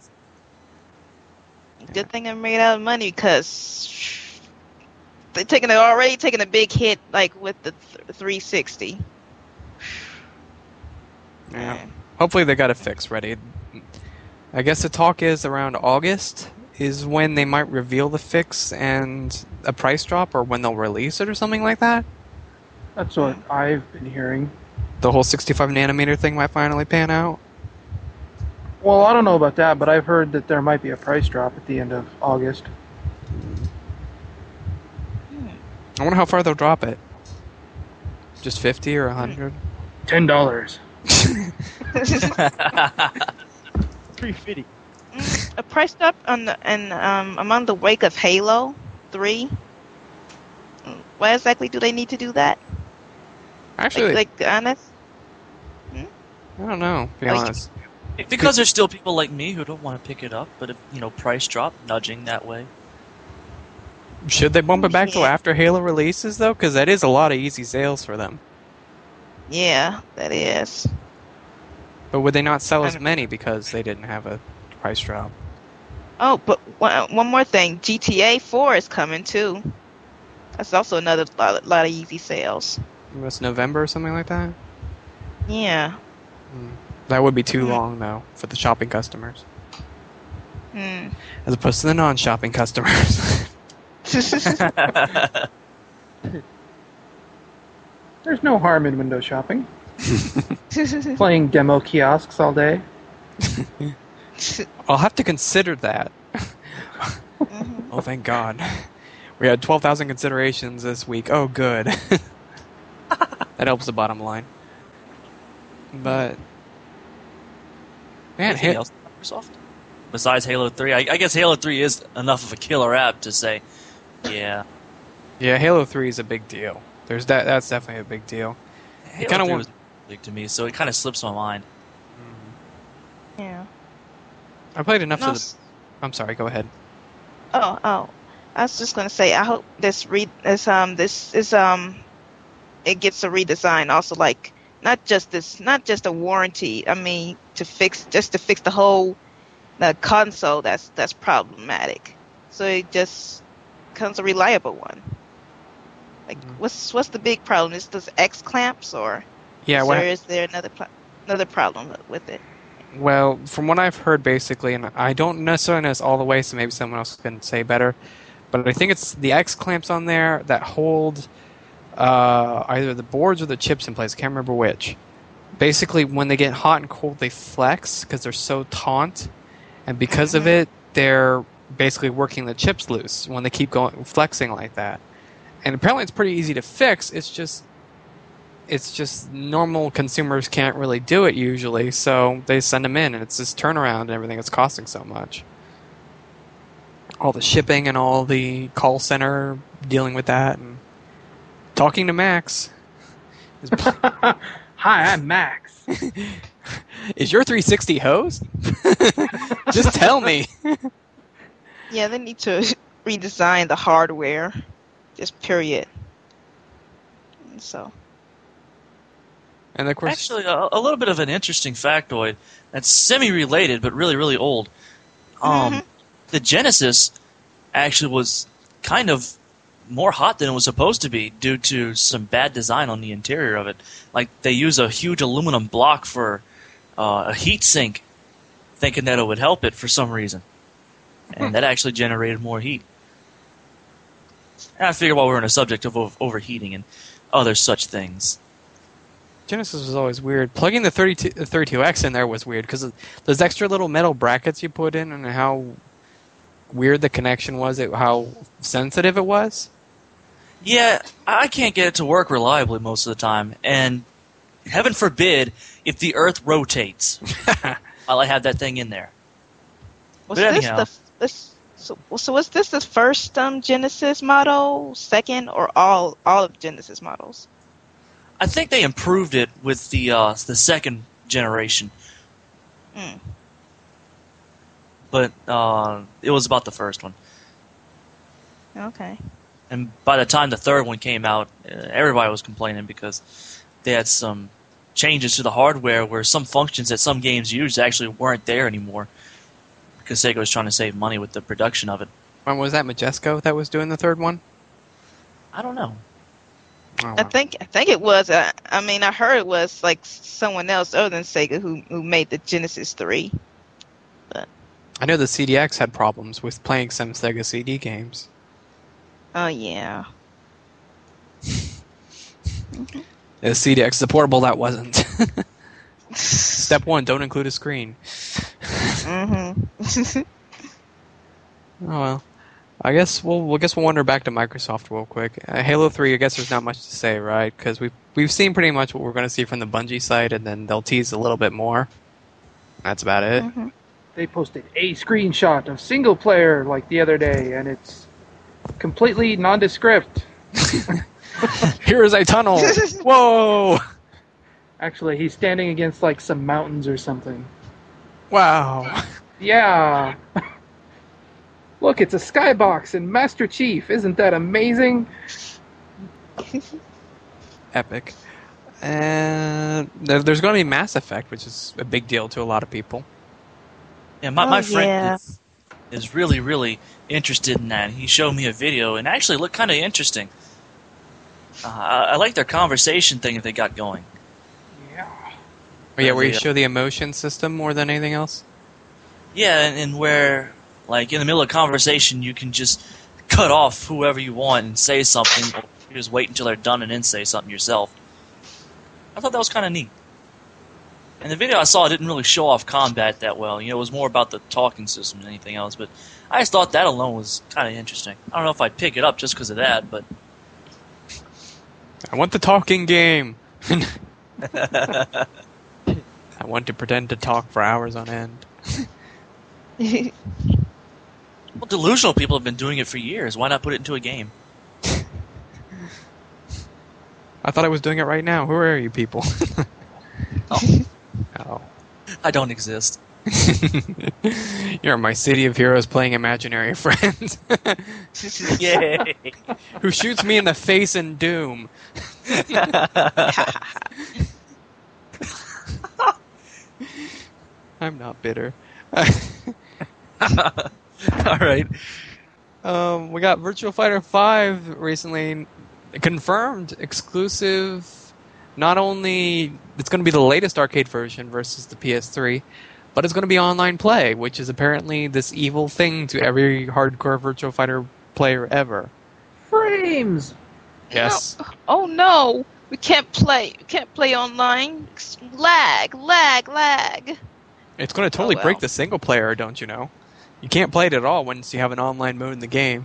Good thing they're made out of money because they're taking it already taking a big hit like with the th- three sixty. Yeah. Hopefully they got a fix ready. I guess the talk is around August is when they might reveal the fix and a price drop, or when they'll release it or something like that. That's what I've been hearing. The whole sixty-five nanometer thing might finally pan out. Well, I don't know about that, but I've heard that there might be a price drop at the end of August. I wonder how far they'll drop it. Just fifty or a hundred? Ten dollars. three fifty. A price drop on the and um among the wake of Halo three. Why exactly do they need to do that? Actually, Like, like honest. I don't know. To be Like- honest, Because there's still people like me who don't want to pick it up, but if, you know, price drop, nudging that way. should they bump it back to Yeah. after Halo releases though? Because that is a lot of easy sales for them. Yeah, that is. But would they not sell I as don't- many because they didn't have a price drop? Oh, but one, one more thing. G T A four is coming too. That's also another lot, lot of easy sales. It was November or something like that. Yeah. That would be too Hmm. long though for the shopping customers, Hmm. as opposed to the non-shopping customers. There's no harm in window shopping. Playing demo kiosks all day. I'll have to consider that. Mhm. Oh, thank God. We had twelve thousand considerations this week. Oh, good. That helps the bottom line. But man, Anything hit, else from Microsoft? Besides Halo three, I, I guess Halo three is enough of a killer app to say, yeah. yeah, Halo three is a big deal. There's that. That's definitely a big deal. Halo kinda three want- was big to me, so it kind of slips my mind. Yeah. I played enough No, of the. s- I'm sorry. Go ahead. Oh, oh. I was just gonna say, I hope this re this um this is um it gets a redesign. Also, like not just this, not just a warranty. I mean, to fix just to fix the whole the console that's that's problematic. So it just becomes a reliable one. Like, Mhm. what's what's the big problem? Is this X clamps or Yeah. or What, is there another pl- another problem with it? well, from what I've heard, basically, and I don't necessarily know this all the way, so maybe someone else can say better. But I think it's the X clamps on there that hold uh, either the boards or the chips in place. I can't remember which. Basically, when they get hot and cold, they flex because they're so taut, and because of Mhm. it, they're basically working the chips loose when they keep going flexing like that. And apparently, it's pretty easy to fix. It's just it's just normal consumers can't really do it usually, so they send them in, and it's this turnaround and everything. It's costing so much. All the shipping and all the call center dealing with that, and talking to Max. Is, Hi, I'm Max. is your three sixty host? Just tell me. Yeah, they need to redesign the hardware. Just period. And so. And of course, Actually, a, a little bit of an interesting factoid that's semi-related, but really, really old. Um, Mhm. The Genesis actually was kind of more hot than it was supposed to be due to some bad design on the interior of it. Like, they use a huge aluminum block for uh, a heat sink, thinking that it would help it for some reason. And that actually generated more heat. And I figure while we're on a subject of o- overheating and other such things. Genesis was always weird. Plugging the thirty-two, the thirty-two X in there was weird because those extra little metal brackets you put in and how weird the connection was, it, how sensitive it was. Yeah, I can't get it to work reliably most of the time, and heaven forbid if the Earth rotates while I have that thing in there. Was But this anyhow. the this so, so was this the first um Genesis model, second, or all all of Genesis models? I think they improved it with the uh, the second generation, Mm. but uh, it was about the first one. Okay. And by the time the third one came out, uh, everybody was complaining because they had some changes to the hardware where some functions that some games used actually weren't there anymore because Sega was trying to save money with the production of it. When was that Majesco that was doing the third one? I don't know. Oh, I wow. think I think it was. Uh, I mean, I heard it was like someone else other than Sega who who made the Genesis three. I know the C D X had problems with playing some Sega C D games. Oh yeah. The C D X, the portable that wasn't. Step one: don't include a screen. Mhm. Oh well. I guess we'll, we'll guess we'll wander back to Microsoft real quick. Uh, Halo three, I guess there's not much to say, right? Because we've we've seen pretty much what we're going to see from the Bungie side, and then they'll tease a little bit more. That's about it. Mhm. They posted a screenshot of single player like the other day, and it's completely nondescript. Here is a tunnel. Whoa! Actually, he's standing against like some mountains or something. Wow. Yeah. Look, it's a skybox and Master Chief. Isn't that amazing? Epic. And there, there's going to be Mass Effect, which is a big deal to a lot of people. Yeah, my, Oh, my friend yeah. is, is really, really interested in that. He showed me a video and actually looked kind of interesting. Uh, I, I like their conversation thing that they got going. Yeah. Oh, yeah, where you Yeah. show the emotion system more than anything else? Yeah, and, and where, like, in the middle of a conversation, you can just cut off whoever you want and say something, or you just wait until they're done and then say something yourself. I thought that was kind of neat. And the video I saw didn't really show off combat that well. You know, it was more about the talking system than anything else. But I just thought that alone was kind of interesting. I don't know if I'd pick it up just because of that, but I want the talking game. I want to pretend to talk for hours on end. well, delusional people have been doing it for years. Why not put it into a game? I thought I was doing it right now. Who are you people? Oh, Oh. I don't exist. You're my city of heroes playing imaginary friends. Yay! Who shoots me in the face in Doom. I'm not bitter. All right. Um, we got Virtua Fighter five recently confirmed exclusive. Not only it's going to be the latest arcade version versus the P S three, but it's going to be online play, which is apparently this evil thing to every hardcore Virtua Fighter player ever. Frames! Yes. No. Oh no, we can't play. We can't play online. Lag, lag, lag. It's going to totally Oh, well. break the single player, don't you know? You can't play it at all once you have an online mode in the game.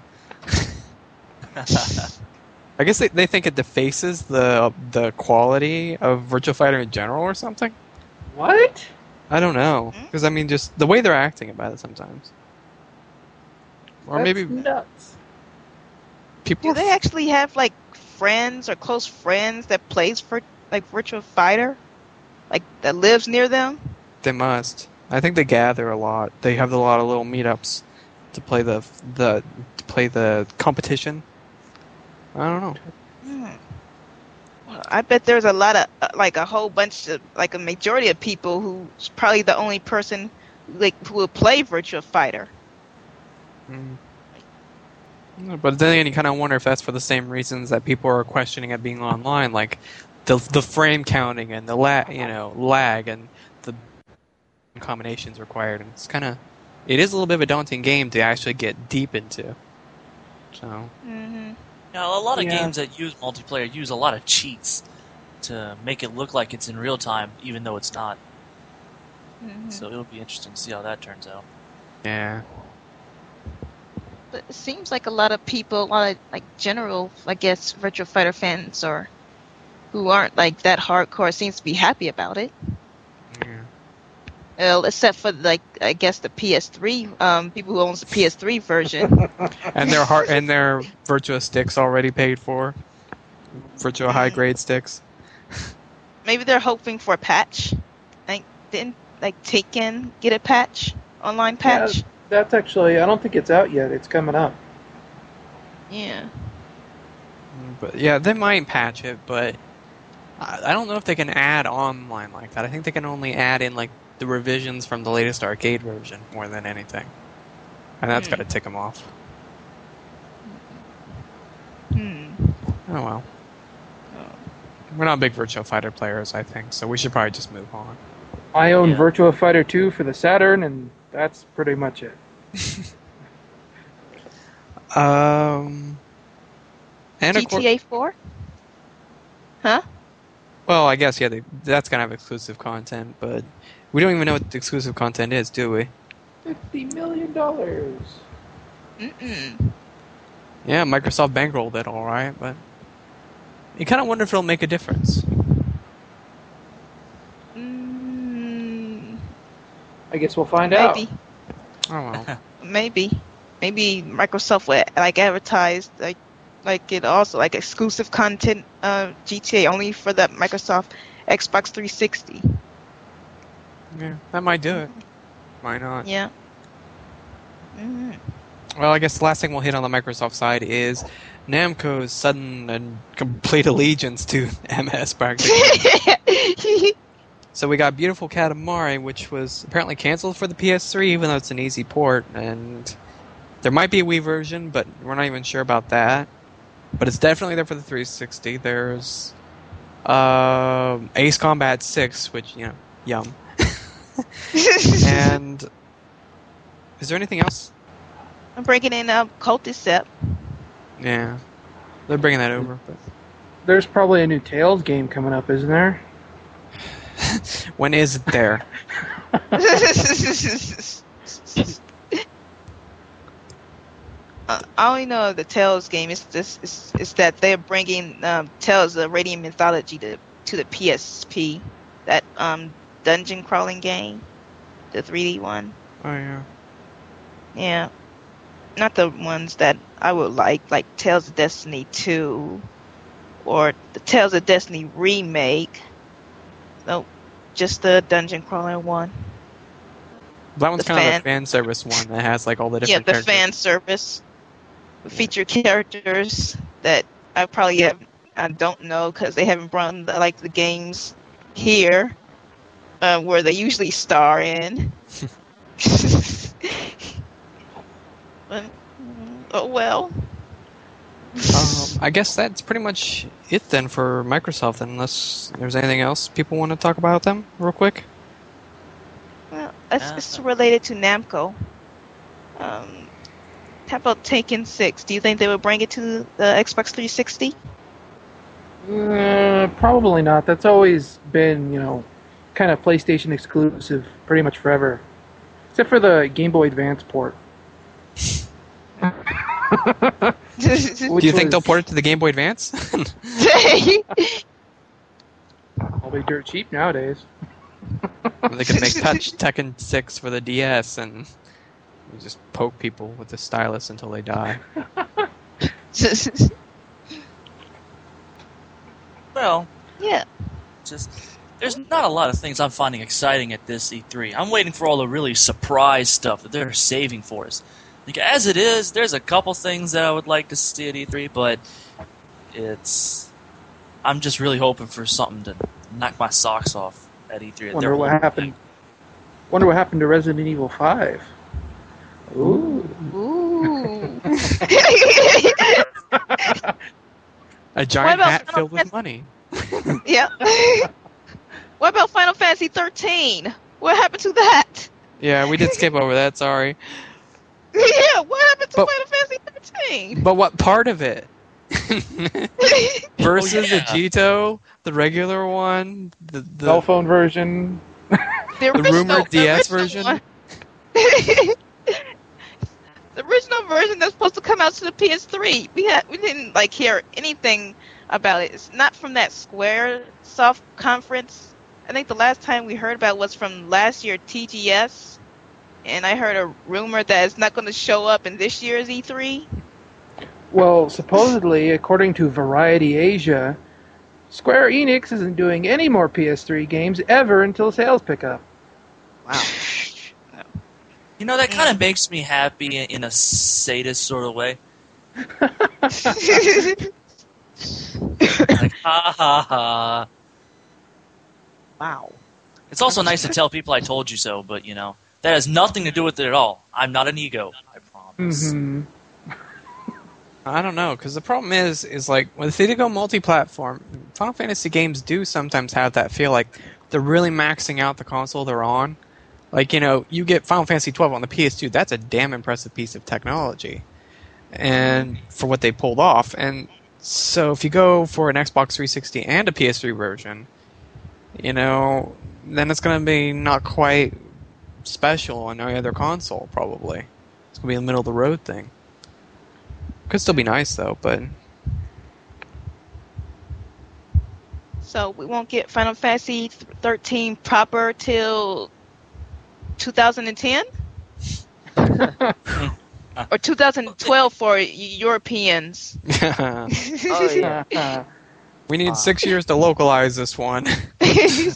I guess they, they think it defaces the the quality of Virtua Fighter in general or something. What? I don't know. Because, I mean, just the way they're acting about it sometimes. Or That's maybe nuts. people... Do are they actually have like friends or close friends that plays for like Virtua Fighter, like that lives near them? They must. I think they gather a lot. They have a lot of little meetups to play the the to play the competition. I don't know. Hmm. Well, I bet there's a lot of uh, like a whole bunch of like a majority of people who's probably the only person like who will play Virtua Fighter. Mm. But then again, you kind of wonder if that's for the same reasons that people are questioning it being online, like the the frame counting and the lag, you know, lag and the combinations required. And it's kind of, it is a little bit of a daunting game to actually get deep into. So. Mm-hmm. Now, a lot of Yeah. games that use multiplayer use a lot of cheats to make it look like it's in real time, even though it's not. Mm-hmm. So it'll be interesting to see how that turns out. Yeah. But it seems like a lot of people, a lot of like general, I guess, Virtua Fighter fans or who aren't like that hardcore seems to be happy about it. Yeah. Well, except for like I guess the P S three um, people who owns the P S three version. And their heart and their Virtua sticks already paid for. Virtua high grade sticks. Maybe they're hoping for a patch. Like didn't like Taken get a patch, online patch? Yeah, that's actually, I don't think it's out yet. It's coming up. Yeah. But yeah, they might patch it, but I I don't know if they can add online like that. I think they can only add in like the revisions from the latest arcade version more than anything, and that's Hmm. got to tick them off. Hmm. Oh well, Oh. we're not big Virtua Fighter players, I think, so we should probably just move on. I own Yeah. Virtua Fighter two for the Saturn, and that's pretty much it. Um, and of course, G T A four? Huh? well, I guess yeah, they, that's gonna have exclusive content, but we don't even know what the exclusive content is, do we? Fifty million dollars. Mm-mm. Yeah, Microsoft bankrolled it all right, but you kind of wonder if it'll make a difference. Mm, I guess we'll find maybe. Oh well. Maybe. Maybe Microsoft would like advertise like like it also like exclusive content uh, G T A only for the Microsoft Xbox three sixty. Yeah, that might do it. Why not? Yeah. Mm-hmm. Well, I guess the last thing we'll hit on the Microsoft side is Namco's sudden and complete allegiance to M S practically. So we got Beautiful Katamari, which was apparently canceled for the P S three, even though it's an easy port, and there might be a Wii version, but we're not even sure about that. But it's definitely there for the three sixty. There's uh, Ace Combat six, which, you know, yum. And is there anything else? I'm bringing in uh, Culticept. Yeah, they're bringing that over. But There's probably a new Tales game coming up, isn't there? when is it there? uh, I only know of the Tales game is this is, is that they're bringing um, Tales the Radiant Mythology to to the P S P. That um dungeon crawling game, the three D one. Oh yeah. Yeah, not the ones that I would like, like Tales of Destiny two or the Tales of Destiny remake. Nope, just the dungeon crawler one. That one's The kind fan- of a fan service one that has like all the Yeah, different the characters. fan service. Feature characters that I probably have, I don't know because they haven't brought the, like the games here uh, where they usually star in. But, mm, oh well. Um, I guess that's pretty much it then for Microsoft, unless there's anything else people want to talk about them real quick. Well, it's, Uh, it's related to Namco. Um, how about Taken six? Do you think they would bring it to the Xbox three sixty? Uh, probably not. That's always been, you know, kind of PlayStation exclusive pretty much forever. Except for the Game Boy Advance port. Do you think they'll port it to the Game Boy Advance? Probably dirt cheap nowadays. They could make Touch Tekken six for the D S and you just poke people with the stylus until they die. Well, Yeah. just there's not a lot of things I'm finding exciting at this E three. I'm waiting for all the really surprise stuff that they're saving for us. Like, as it is, there's a couple things that I would like to see at E three, but it's I'm just really hoping for something to knock my socks off at E three. Wonder what happened. Wonder what happened to Resident Evil five. Ooh. Ooh. A giant about hat Final filled with money. Yeah. What about Final Fantasy thirteen? What happened to that? Yeah, we did skip over that, sorry. Yeah, what happened to But- Final Fantasy thirteen? But what part of it? Versus Oh, yeah. the Jito, the regular one, the, the Cell phone version. The, the rumored D S original version? one. The original version that's supposed to come out to the P S three. We had we didn't like hear anything about it. It's not from that Square Soft conference. I think the last time we heard about it was from last year T G S, and I heard a rumor that it's not going to show up in this year's E three. Well, supposedly, according to Variety Asia, Square Enix isn't doing any more P S three games ever until sales pick up. Wow. You know, that kind of makes me happy in, in a sadist sort of way. Like, ha ha ha. Wow. It's also nice to tell people I told you so, but, you know, that has nothing to do with it at all. I'm not an ego, I promise. Hmm. I don't know, because the problem is, is like, with they go multi-platform, Final Fantasy games do sometimes have that feel like they're really maxing out the console they're on. Like, you know, you get Final Fantasy twelve on the P S two, that's a damn impressive piece of technology. And for what they pulled off. And so if you go for an Xbox three sixty and a P S three version, you know, then it's going to be not quite special on any other console, probably. It's going to be a middle of the road thing. Could still be nice, though, but... So we won't get Final Fantasy thirteen proper till two thousand ten? or two thousand twelve for Europeans. Oh yeah. We need Ah. six years to localize this one. I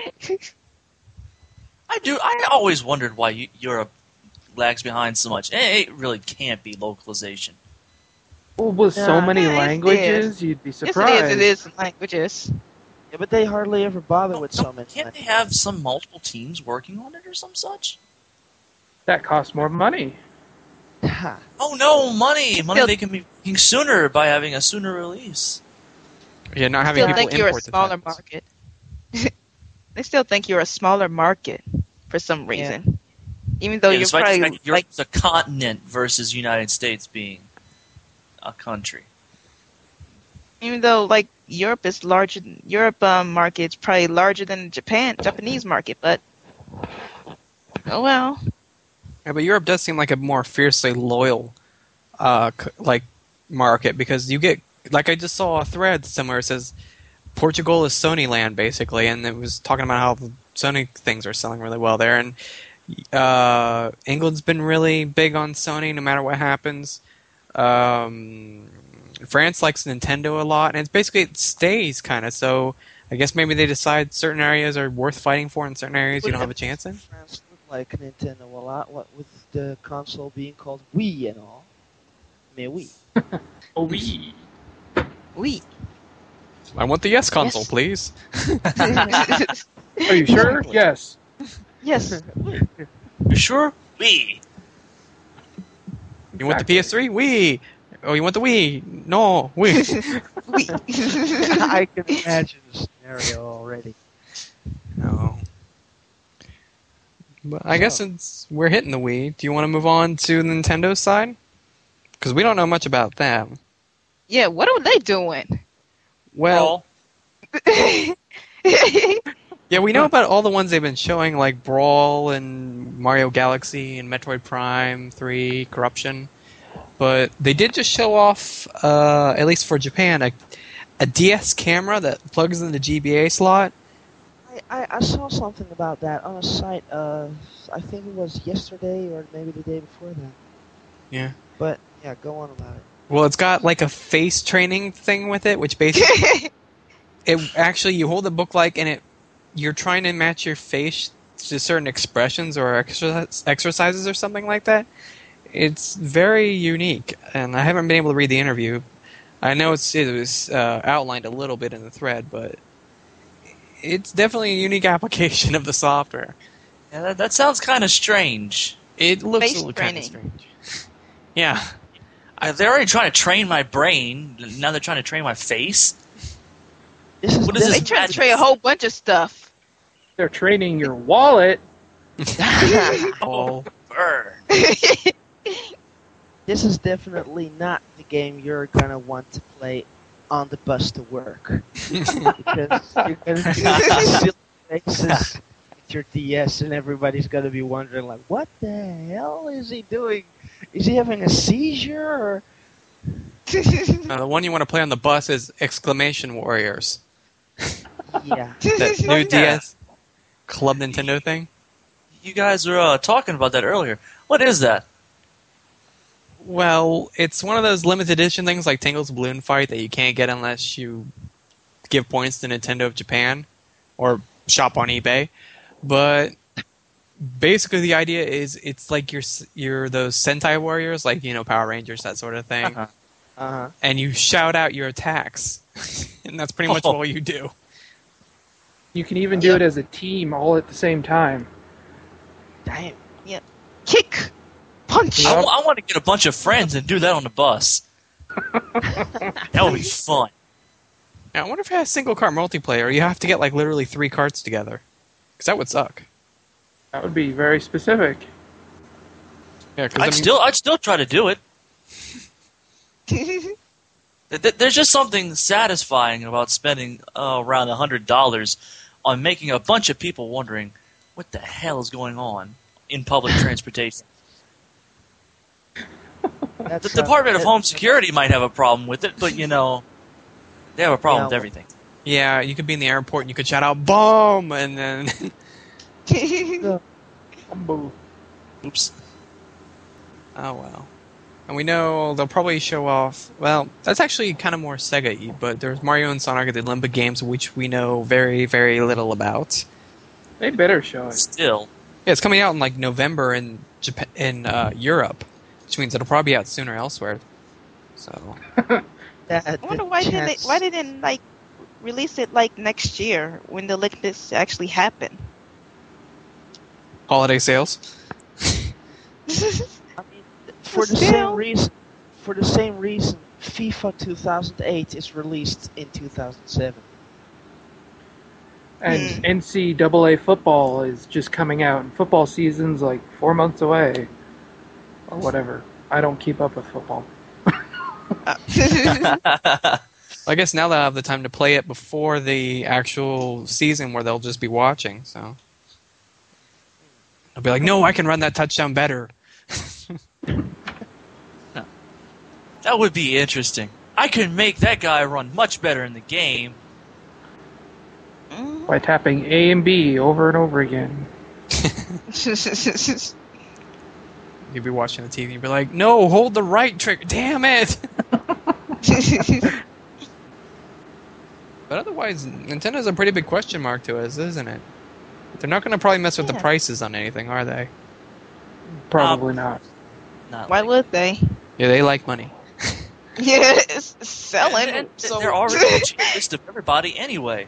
do. I always wondered why Eu- Europe lags behind so much. Eh, It really can't be localization. Well, with so Yeah. many Yeah, it languages, you'd be Yes, surprised. it is. It is in languages. Yeah, but they hardly ever bother with No, so many. can't they have some multiple teams working on it or some such? That costs more money. Ha. Oh no, money! Money Still- they can be making sooner by having a sooner release. Yeah, not having Still people think you're a import the smaller titles. market. They still think you're a smaller market for some reason, even though Yeah, you're despite the probably fact that like Europe's a continent versus United States being a country. even though like Europe is larger. Europe um, market is probably larger than Japan, Japanese market, but oh well. Yeah, but Europe does seem like a more fiercely loyal, uh, c- like market because you get like I just saw a thread somewhere that says Portugal is Sony land basically, and it was talking about how the Sony things are selling really well there, and uh, England's been really big on Sony no matter what happens. Um, France likes Nintendo a lot, and it's basically it stays kind of. So I guess maybe they decide certain areas are worth fighting for, and certain areas you don't have a chance in. France look like Nintendo a lot, what with the console being called Wii and all. I mean, Wii. Oh, we. We. I want the yes console, Yes. please. Are you sure? Exactly. Yes. Yes. You sure? We. You want the P S three? Wii. Oh, you want the Wii? No, Wii. We. I can imagine the scenario already. No. But I guess since we're hitting the Wii, do you want to move on to the Nintendo side? Because we don't know much about them. Yeah. What are they doing? Well, Brawl. yeah, we know about all the ones they've been showing, like Brawl and Mario Galaxy and Metroid Prime three, Corruption. But they did just show off, uh, at least for Japan, a, a D S camera that plugs in the G B A slot. I, I, I saw something about that on a site, uh, I think it was yesterday or maybe the day before that. Yeah. But, yeah, go on about it. Well, it's got like a face training thing with it, which basically it actually you hold the book like and it you're trying to match your face to certain expressions or exercise, exercises or something like that. It's very unique, and I haven't been able to read the interview. I know it's, it was uh, outlined a little bit in the thread, but it's definitely a unique application of the software. Yeah, that, that sounds kind of strange. It looks Face a little kind of training. strange. Yeah. Uh, they're already trying to train my brain. Now they're trying to train my face. This is What is They this? definitely- trying to trade a whole bunch of stuff. They're training your wallet. Oh. Burn. This is definitely not the game you're gonna want to play on the bus to work. Because you're gonna do silly faces with your D S and everybody's gonna be wondering like, what the hell is he doing? Is he having a seizure or Uh, the one you want to play on the bus is Exclamation Warriors. yeah. That new Yeah. D S Club Nintendo thing. You guys were uh, talking about that earlier. What is that? Well, it's one of those limited edition things like Tingle's Balloon Fight that you can't get unless you give points to Nintendo of Japan or shop on eBay. But basically, the idea is it's like you're you're those Sentai warriors, like you know Power Rangers, that sort of thing, Uh-huh. Uh-huh. and you shout out your attacks, and that's pretty much Oh. all you do. You can even do it as a team all at the same time. Damn. Kick, punch. I, I want to get a bunch of friends and do that on the bus. That would be fun. Now, I wonder if it has single cart multiplayer. You have to get like literally three carts together, because that would suck. That would be very specific. Yeah, because I'd still, I'd still try to do it. Th- th- There's just something satisfying about spending uh, around a hundred dollars on making a bunch of people wondering what the hell is going on in public transportation. That's, The uh, Department of that- Home Security might have a problem with it, but you know, they have a problem Yeah, with well- everything. yeah, you could be in the airport and you could shout out "bomb" and then Bumbo. Oops. oh well. And we know they'll probably show off. Well, that's actually kind of more Sega-y, but there's Mario and Sonic at the Olympic Games, which we know very, very little about. They better show it. Still, Yeah, it's coming out in like November in Japan, in uh, Europe, which means it'll probably be out sooner elsewhere. So That, I wonder the why didn't they, chance- why they didn't like release it like next year when the Olympics actually happen. holiday sales. I mean, for the Still- same reason, for the same reason, FIFA two thousand eight is released in two thousand seven. And Hmm. N C double A football is just coming out, and football season's like four months away. Or whatever. I don't keep up with football. I guess now they'll have the time to play it before the actual season where they'll just be watching, so. They'll be like, no, I can run that touchdown better. that would be interesting. I could make that guy run much better in the game. Mm. By tapping A and B over and over again. You'd be watching the T V and you'd be like, no, hold the right trigger. Damn it! But otherwise, Nintendo's a pretty big question mark to us, isn't it? They're not going to probably mess with the Yeah. prices on anything, are they? Probably not. Not Why like- would they? Yeah, they like money. Yeah, it's selling. And- and so- they're already the cheapest of everybody anyway.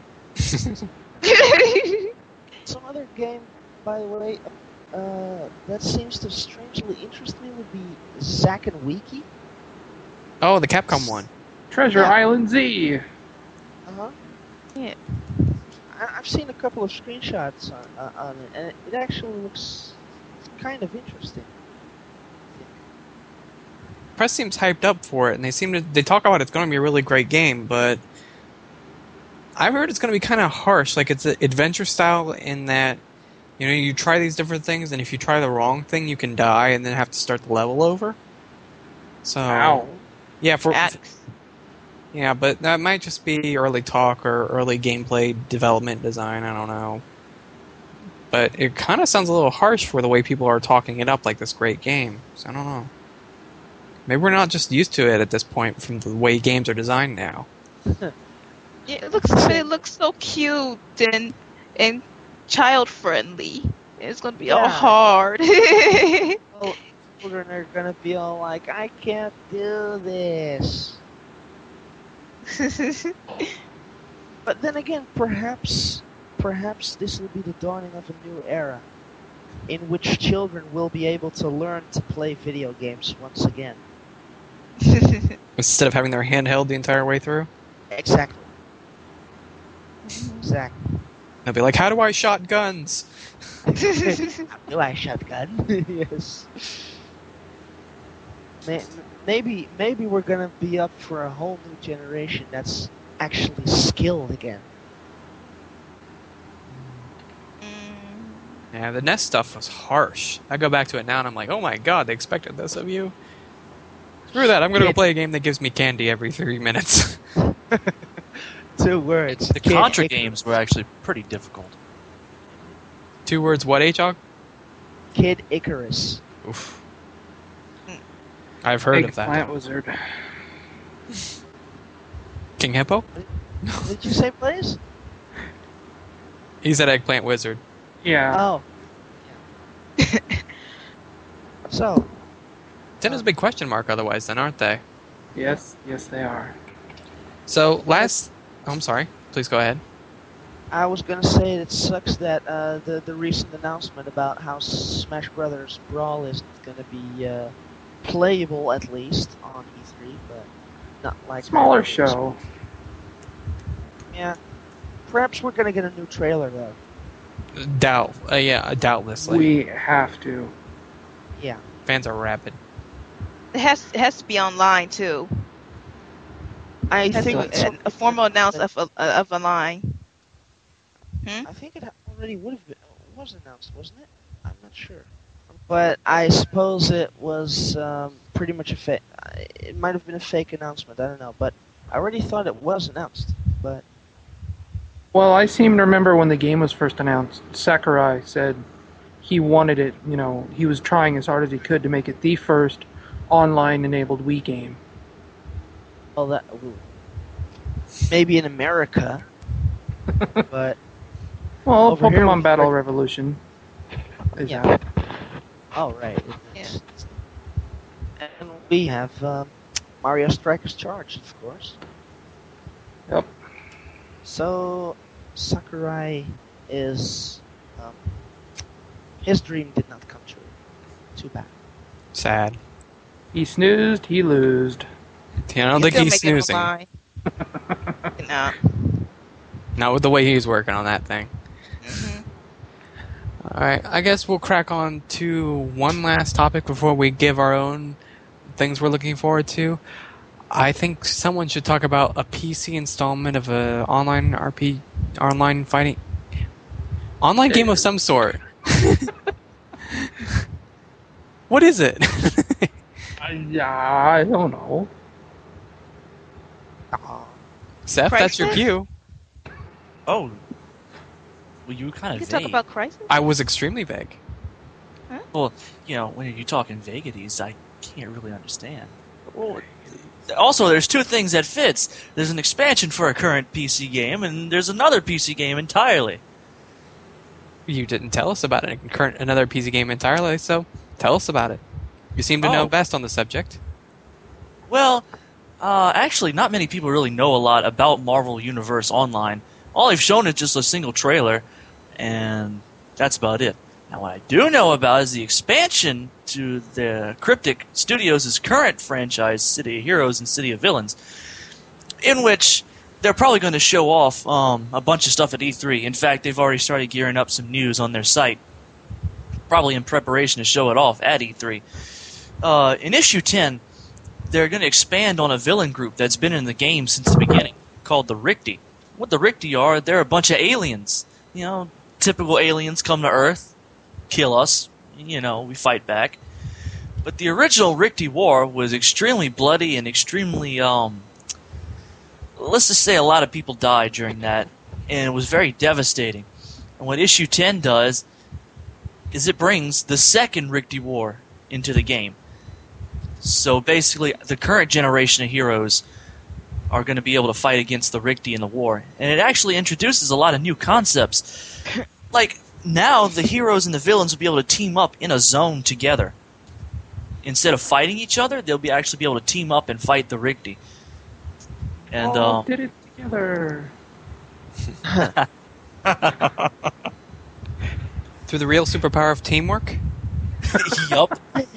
Some other game, by the way, uh, that seems to strangely interest me would be Zack and Wiki. Oh, the Capcom one. Treasure Yeah. Island Z. Uh-huh. Yeah. I- I've seen a couple of screenshots on, uh, on it, and it, it actually looks kind of interesting. Press seems hyped up for it, and they seem to they talk about it's going to be a really great game, but I've heard it's going to be kind of harsh. Like it's an adventure style in that you know you try these different things, and if you try the wrong thing, you can die and then have to start the level over. So Ow. yeah, for Addicts. yeah, but that might just be early talk or early gameplay development design. I don't know, but it kind of sounds a little harsh for the way people are talking it up like this great game. So I don't know. Maybe we're not just used to it at this point from the way games are designed now. Yeah, it looks but it looks so cute and and child friendly. It's gonna be all Yeah. hard. Well, children are gonna be all like, I can't do this. But then again, perhaps, perhaps this will be the dawning of a new era, in which children will be able to learn to play video games once again. Instead of having their hand held the entire way through. Exactly. Exactly. They'll be like, how do I shot guns? Do I shotgun? Yes. May- Maybe, maybe we're gonna be up for a whole new generation that's actually skilled again. Mm. Yeah, the N E S stuff was harsh. I go back to it now and I'm like, oh my god, they expected this of you? Screw that, I'm gonna go Kid. play a game that gives me candy every three minutes. Two words. The Kid Contra Icarus. games were actually pretty difficult. Two words, what, H-Og? Kid Icarus. Oof. I've heard of that. Eggplant Wizard. King Hippo? Did you say please? He's an eggplant wizard. Yeah. Oh. Yeah. So, Nintendo's a big question mark otherwise then, aren't they? Yes, yes they are. So, last... Oh, I'm sorry. Please go ahead. I was gonna say it sucks that uh, the the recent announcement about how Smash Brothers Brawl isn't gonna be uh, playable at least on E three, but not like Smaller show. Yeah. Perhaps we're gonna get a new trailer though. Doubt. Uh, yeah, doubtlessly. We have to. Yeah. Fans are rabid. It has it has to be online too. I It has think to be it's a, a formal announcement of a, of a line. Hmm? I think it already would have been was announced, wasn't it? I'm not sure. But I suppose it was um, pretty much a fake. It might have been a fake announcement. I don't know, but I already thought it was announced. But Well, I seem to remember when the game was first announced, Sakurai said he wanted it, you know, he was trying as hard as he could to make it the first online-enabled Wii game. Well, that ooh. Maybe in America, but Well, Over here, Pokemon we- Battle Revolution is Yeah. out. oh right. Yeah. And we have um, Mario Strikers Charge, of course. Yep. So Sakurai is um, his dream did not come true. Too bad. Sad. He snoozed, he loosed. I don't He's think still he's making snoozing. online. Nah. Not with the way he's working on that thing. Mhm. Alright, I guess we'll crack on to one last topic before we give our own things we're looking forward to. I think someone should talk about a P C installment of a online R P, online fighting, online game of some sort. What is it? I, yeah, I don't know. Seth, that's your Crisis? cue. Oh. Well, you were kind You of can vague. talk about Crisis? I was extremely vague. Well, you know, when you're talking vaguities, I can't really understand. Well, also, there's two things that fits. There's an expansion for a current P C game, and there's another P C game entirely. You didn't tell us about it. Current another P C game entirely, so tell us about it. You seem to know Oh. best on the subject. Well, uh, actually, not many people really know a lot about Marvel Universe Online. All they've shown is just a single trailer, and that's about it. Now, what I do know about is the expansion to the Cryptic Studios' current franchise, City of Heroes and City of Villains, in which they're probably going to show off um, a bunch of stuff at E three. In fact, they've already started gearing up some news on their site, probably in preparation to show it off at E three. Uh, in issue ten, they're going to expand on a villain group that's been in the game since the beginning, called the Ricti. What the Ricti are, they're a bunch of aliens. You know, typical aliens come to Earth, kill us, you know, we fight back. But the original Ricti War was extremely bloody and extremely, um, let's just say a lot of people died during that, and it was very devastating. And what issue ten does is it brings the second Ricti War into the game. So basically, the current generation of heroes are going to be able to fight against the Ricti in the war. And it actually introduces a lot of new concepts. Like, now the heroes and the villains will be able to team up in a zone together. Instead of fighting each other, they'll be actually be able to team up and fight the Ricti. And, All um, did it together. Through the real superpower of teamwork? yup.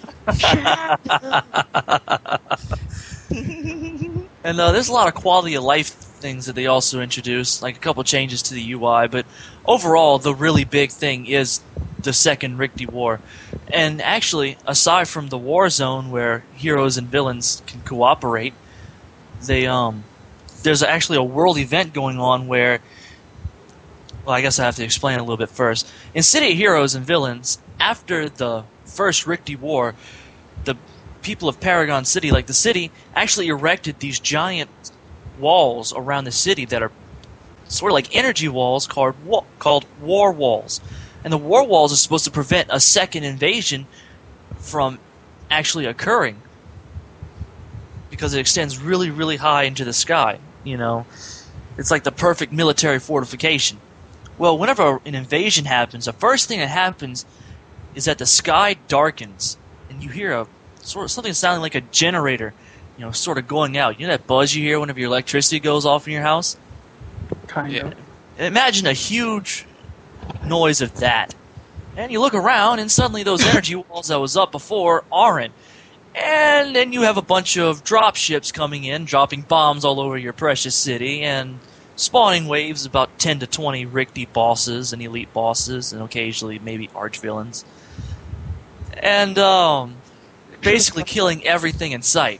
And uh, there's a lot of quality of life things that they also introduced, like a couple changes to the U I, but overall, the really big thing is the second Ricti War. And actually, aside from the war zone where heroes and villains can cooperate, they um, there's actually a world event going on where, well, I guess I have to explain a little bit first. In City of Heroes and Villains, after the first Ricti War, the people of Paragon City, like the city, actually erected these giant walls around the city that are sort of like energy walls called wa- called war walls. And the war walls are supposed to prevent a second invasion from actually occurring because it extends really, really high into the sky. You know, it's like the perfect military fortification. Well, whenever an invasion happens, the first thing that happens is that the sky darkens and you hear a sort of something sounding like a generator, you know, sort of going out. You know that buzz you hear whenever your electricity goes off in your house? Kind Yeah. of. Imagine a huge noise of that. And you look around, and suddenly those energy walls that was up before aren't. And then you have a bunch of drop ships coming in, dropping bombs all over your precious city, and spawning waves about ten to twenty Ricti bosses and elite bosses, and occasionally maybe arch-villains. And, um, basically killing everything in sight.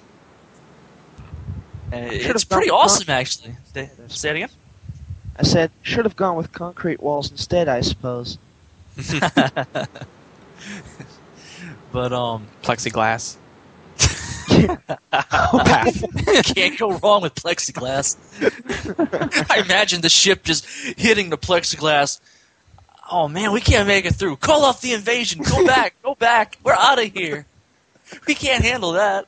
And Should've it's gone pretty with con- awesome, actually. They- Say it again? I said, should have gone with concrete walls instead, I suppose. But, um... Plexiglass. Can't go wrong with plexiglass. I imagine the ship just hitting the plexiglass. Oh man, we can't make it through. Call off the invasion. Go back. Go back. We're out of here. We can't handle that.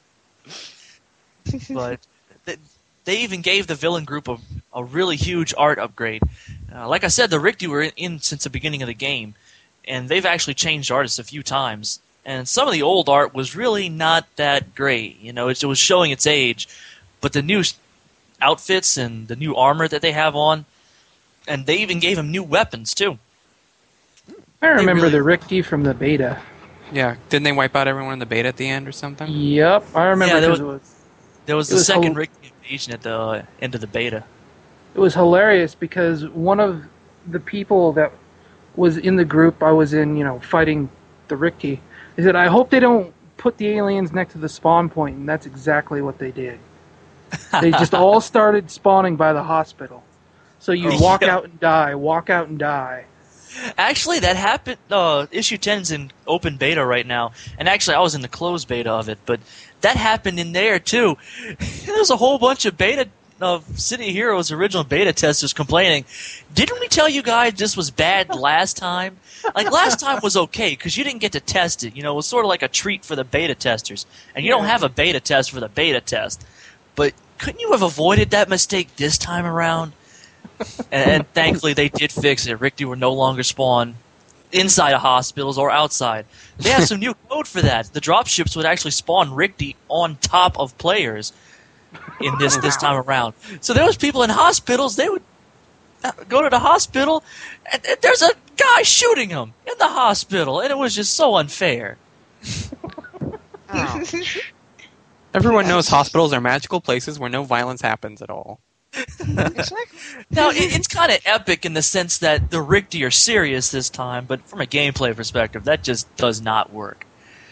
But they, they even gave the villain group a, a really huge art upgrade. Uh, like I said, the Rikti were in, in since the beginning of the game, and they've actually changed artists a few times. And some of the old art was really not that great. You know, it, it was showing its age. But the new outfits and the new armor that they have on, and they even gave them new weapons, too. I remember really- the Rikti from the beta. Yeah, didn't they wipe out everyone in the beta at the end or something? Yep, I remember Yeah, there 'cause was- it was There was It the was second hel- Rikti invasion at the uh, end of the beta. it was hilarious because one of the people that was in the group I was in, you know, fighting the Rikti, he said, "I hope they don't put the aliens next to the spawn point," and that's exactly what they did. They just all started spawning by the hospital. So you Oh, walk yeah. out and die, walk out and die. Actually, that happened. Uh, issue ten's in open beta right now, and actually, I was in the closed beta of it. But that happened in there too. There's a whole bunch of beta of City Heroes original beta testers complaining. Didn't we tell you guys this was bad last time? Like last time was okay because you didn't get to test it. You know, it was sort of like a treat for the beta testers, and you don't have a beta test for the beta test. But couldn't you have avoided that mistake this time around? and, and thankfully they did fix it. Rikti were no longer spawn inside of hospitals or outside. They have some new code for that. The dropships would actually spawn Rikti on top of players in this this time around. So there was people in hospitals. They would uh, go to the hospital, and, and there's a guy shooting them in the hospital, and it was just so unfair. Everyone knows hospitals are magical places where no violence happens at all. Exactly. Now, it, it's kind of epic in the sense that the Rikti are serious this time, but from a gameplay perspective, that just does not work.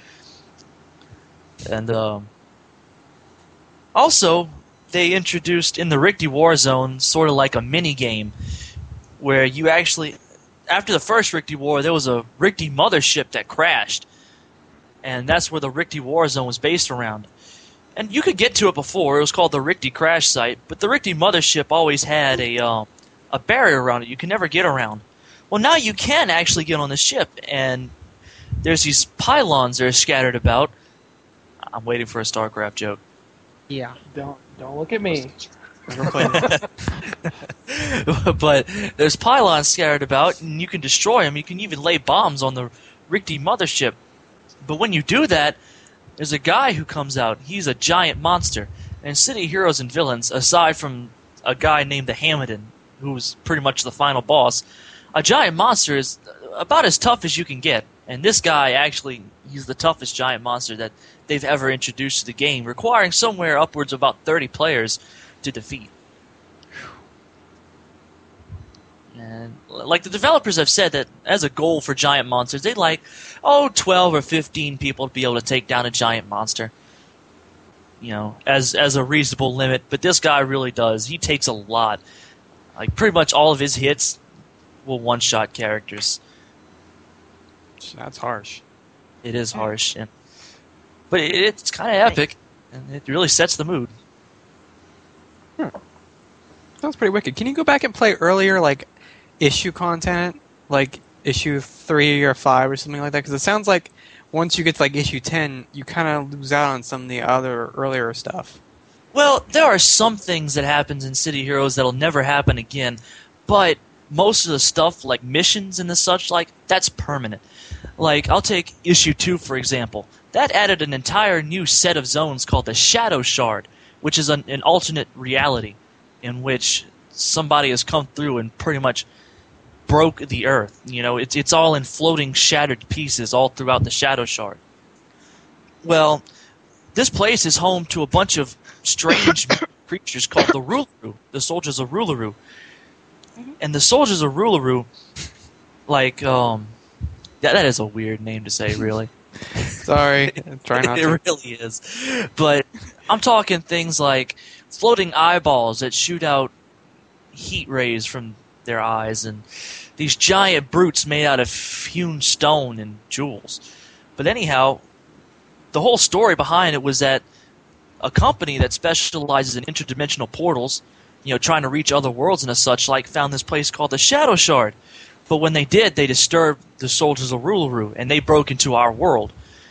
And um, also, they introduced in the Rikti Warzone sort of like a mini-game where you actually, after the first Rikti War, there was a Rikti mothership that crashed, and that's where the Rikti Warzone was based around. And you could get to it before. It was called the Rikti Crash Site, but the Rikti mothership always had a uh, a barrier around it. You can never get around. Well, now you can actually get on the ship, and there's these pylons that are scattered about. I'm waiting for a StarCraft joke. Yeah. Don't don't look at me. Never played it. But there's pylons scattered about, and you can destroy them. You can even lay bombs on the Rikti mothership. But when you do that, there's a guy who comes out. He's a giant monster. And City Heroes and Villains, aside from a guy named the Hamadon, who's pretty much the final boss, a giant monster is about as tough as you can get. And this guy, actually, he's the toughest giant monster that they've ever introduced to the game, requiring somewhere upwards of about thirty players to defeat. And like the developers have said that as a goal for giant monsters, they'd like, oh, twelve or fifteen people to be able to take down a giant monster. You know, as as a reasonable limit. But this guy really does. He takes a lot. Like, pretty much all of his hits will one-shot characters. That's harsh. It is harsh. And, but it, it's kind of epic, and it really sets the mood. Sounds pretty wicked. Can you go back and play earlier, like, issue content? Like, issue three or five or something like that? Because it sounds like once you get to, like, issue ten, you kind of lose out on some of the other earlier stuff. Well, there are some things that happens in City Heroes that'll never happen again, but most of the stuff, like missions and the such like, that's permanent. Like, I'll take issue two, for example. That added an entire new set of zones called the Shadow Shard, which is an, an alternate reality in which somebody has come through and pretty much broke the earth. You know, it's it's all in floating, shattered pieces all throughout the Shadow Shard. Well, this place is home to a bunch of strange creatures called the Rularu, the soldiers of Rularu. And the soldiers of Rularu, like, um, that, that is a weird name to say, really. Sorry. Try not It to. really is. But I'm talking things like floating eyeballs that shoot out heat rays from their eyes, and these giant brutes made out of hewn stone and jewels. But anyhow, the whole story behind it was that a company that specializes in interdimensional portals, you know, trying to reach other worlds and as such, like, found this place called the Shadow Shard. But when they did, they disturbed the soldiers of Rularu, and they broke into our world.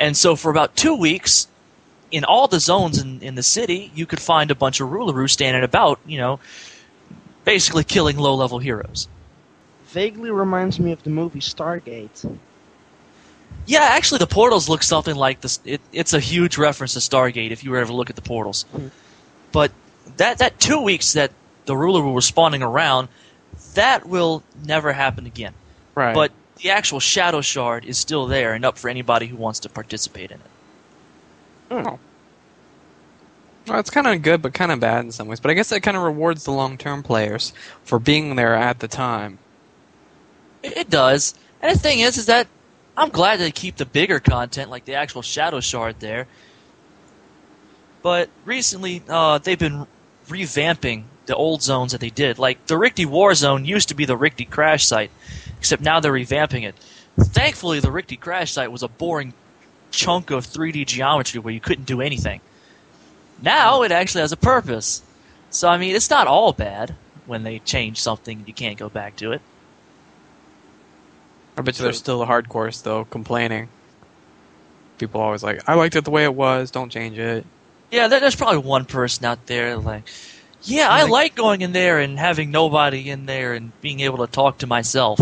And so for about two weeks, in all the zones in, in the city, you could find a bunch of Roularou standing about, you know, basically killing low-level heroes. Vaguely reminds me of the movie Stargate. Yeah, actually, the portals look something like this. It, it's a huge reference to Stargate if you ever look at the portals. Mm. But that that two weeks that the Roularou were spawning around, that will never happen again. Right. But the actual Shadow Shard is still there and up for anybody who wants to participate in it. Oh. Well, it's kind of good, but kind of bad in some ways. But I guess that kind of rewards the long-term players for being there at the time. It, it does. And the thing is, is that I'm glad they keep the bigger content, like the actual Shadow Shard there. But recently, uh, they've been revamping the old zones that they did. Like, the Rikti War Zone used to be the Rikti Crash Site, except now they're revamping it. Thankfully, the Rikti Crash Site was a boring chunk of three D geometry where you couldn't do anything. Now it actually has a purpose. So, I mean, it's not all bad when they change something you can't go back to it. I bet you there's still a hardcore still complaining. People always like, I liked it the way it was, don't change it. Yeah, there- there's probably one person out there like, yeah, I Like- like going in there and having nobody in there and being able to talk to myself.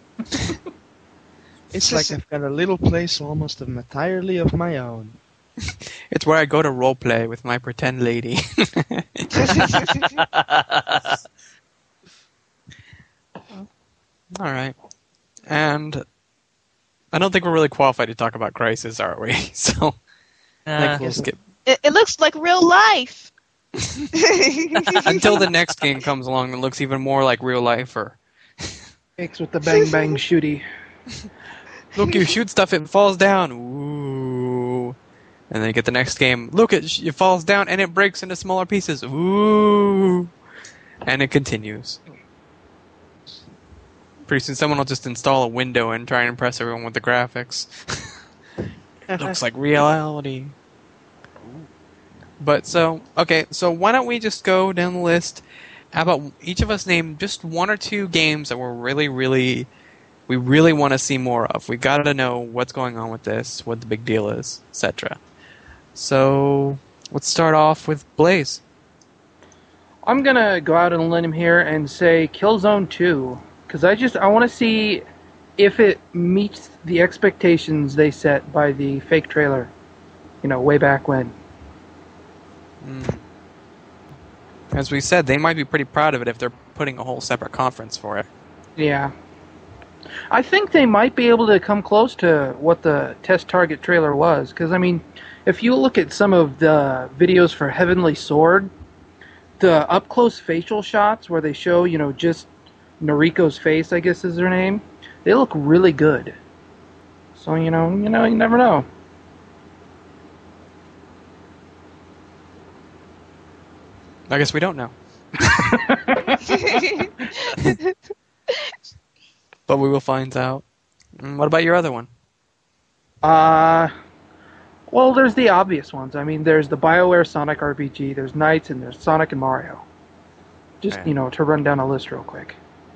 It's like I've got a little place almost entirely of my own. It's where I go to roleplay with my pretend lady. Alright. And I don't think we're really qualified to talk about Crisis, are we? So I Uh, think we'll skip. It, it looks like real life. Until the next game comes along that looks even more like real life. Or Mixed with the bang bang shooty. look, you shoot stuff, it falls down. Ooh. And then you get the next game. Look, it, it falls down and it breaks into smaller pieces. Ooh. And it continues. Pretty soon someone will just install a window and try and impress everyone with the graphics. Looks like reality. But so, okay, so why don't we just go down the list? How about each of us name just one or two games that we're really, really, we really want to see more of. We got to know what's going on with this, what the big deal is, et cetera. So let's start off with Blaze. I'm gonna go out on a limb here and say Killzone two, because I just I want to see if it meets the expectations they set by the fake trailer. You know, way back when. Mm. As we said, they might be pretty proud of it if they're putting a whole separate conference for it. Yeah. I think they might be able to come close to what the test target trailer was, because I mean, if you look at some of the videos for Heavenly Sword, the up-close facial shots where they show, you know, just Noriko's face, I guess is her name, they look really good. So, you know, you know, you never know. I guess we don't know. But we will find out. Mm, What about your other one? Uh, well, there's the obvious ones. I mean, there's the BioWare Sonic R P G, there's Knights, and there's Sonic and Mario. Just, Okay. you know, to run down a list real quick.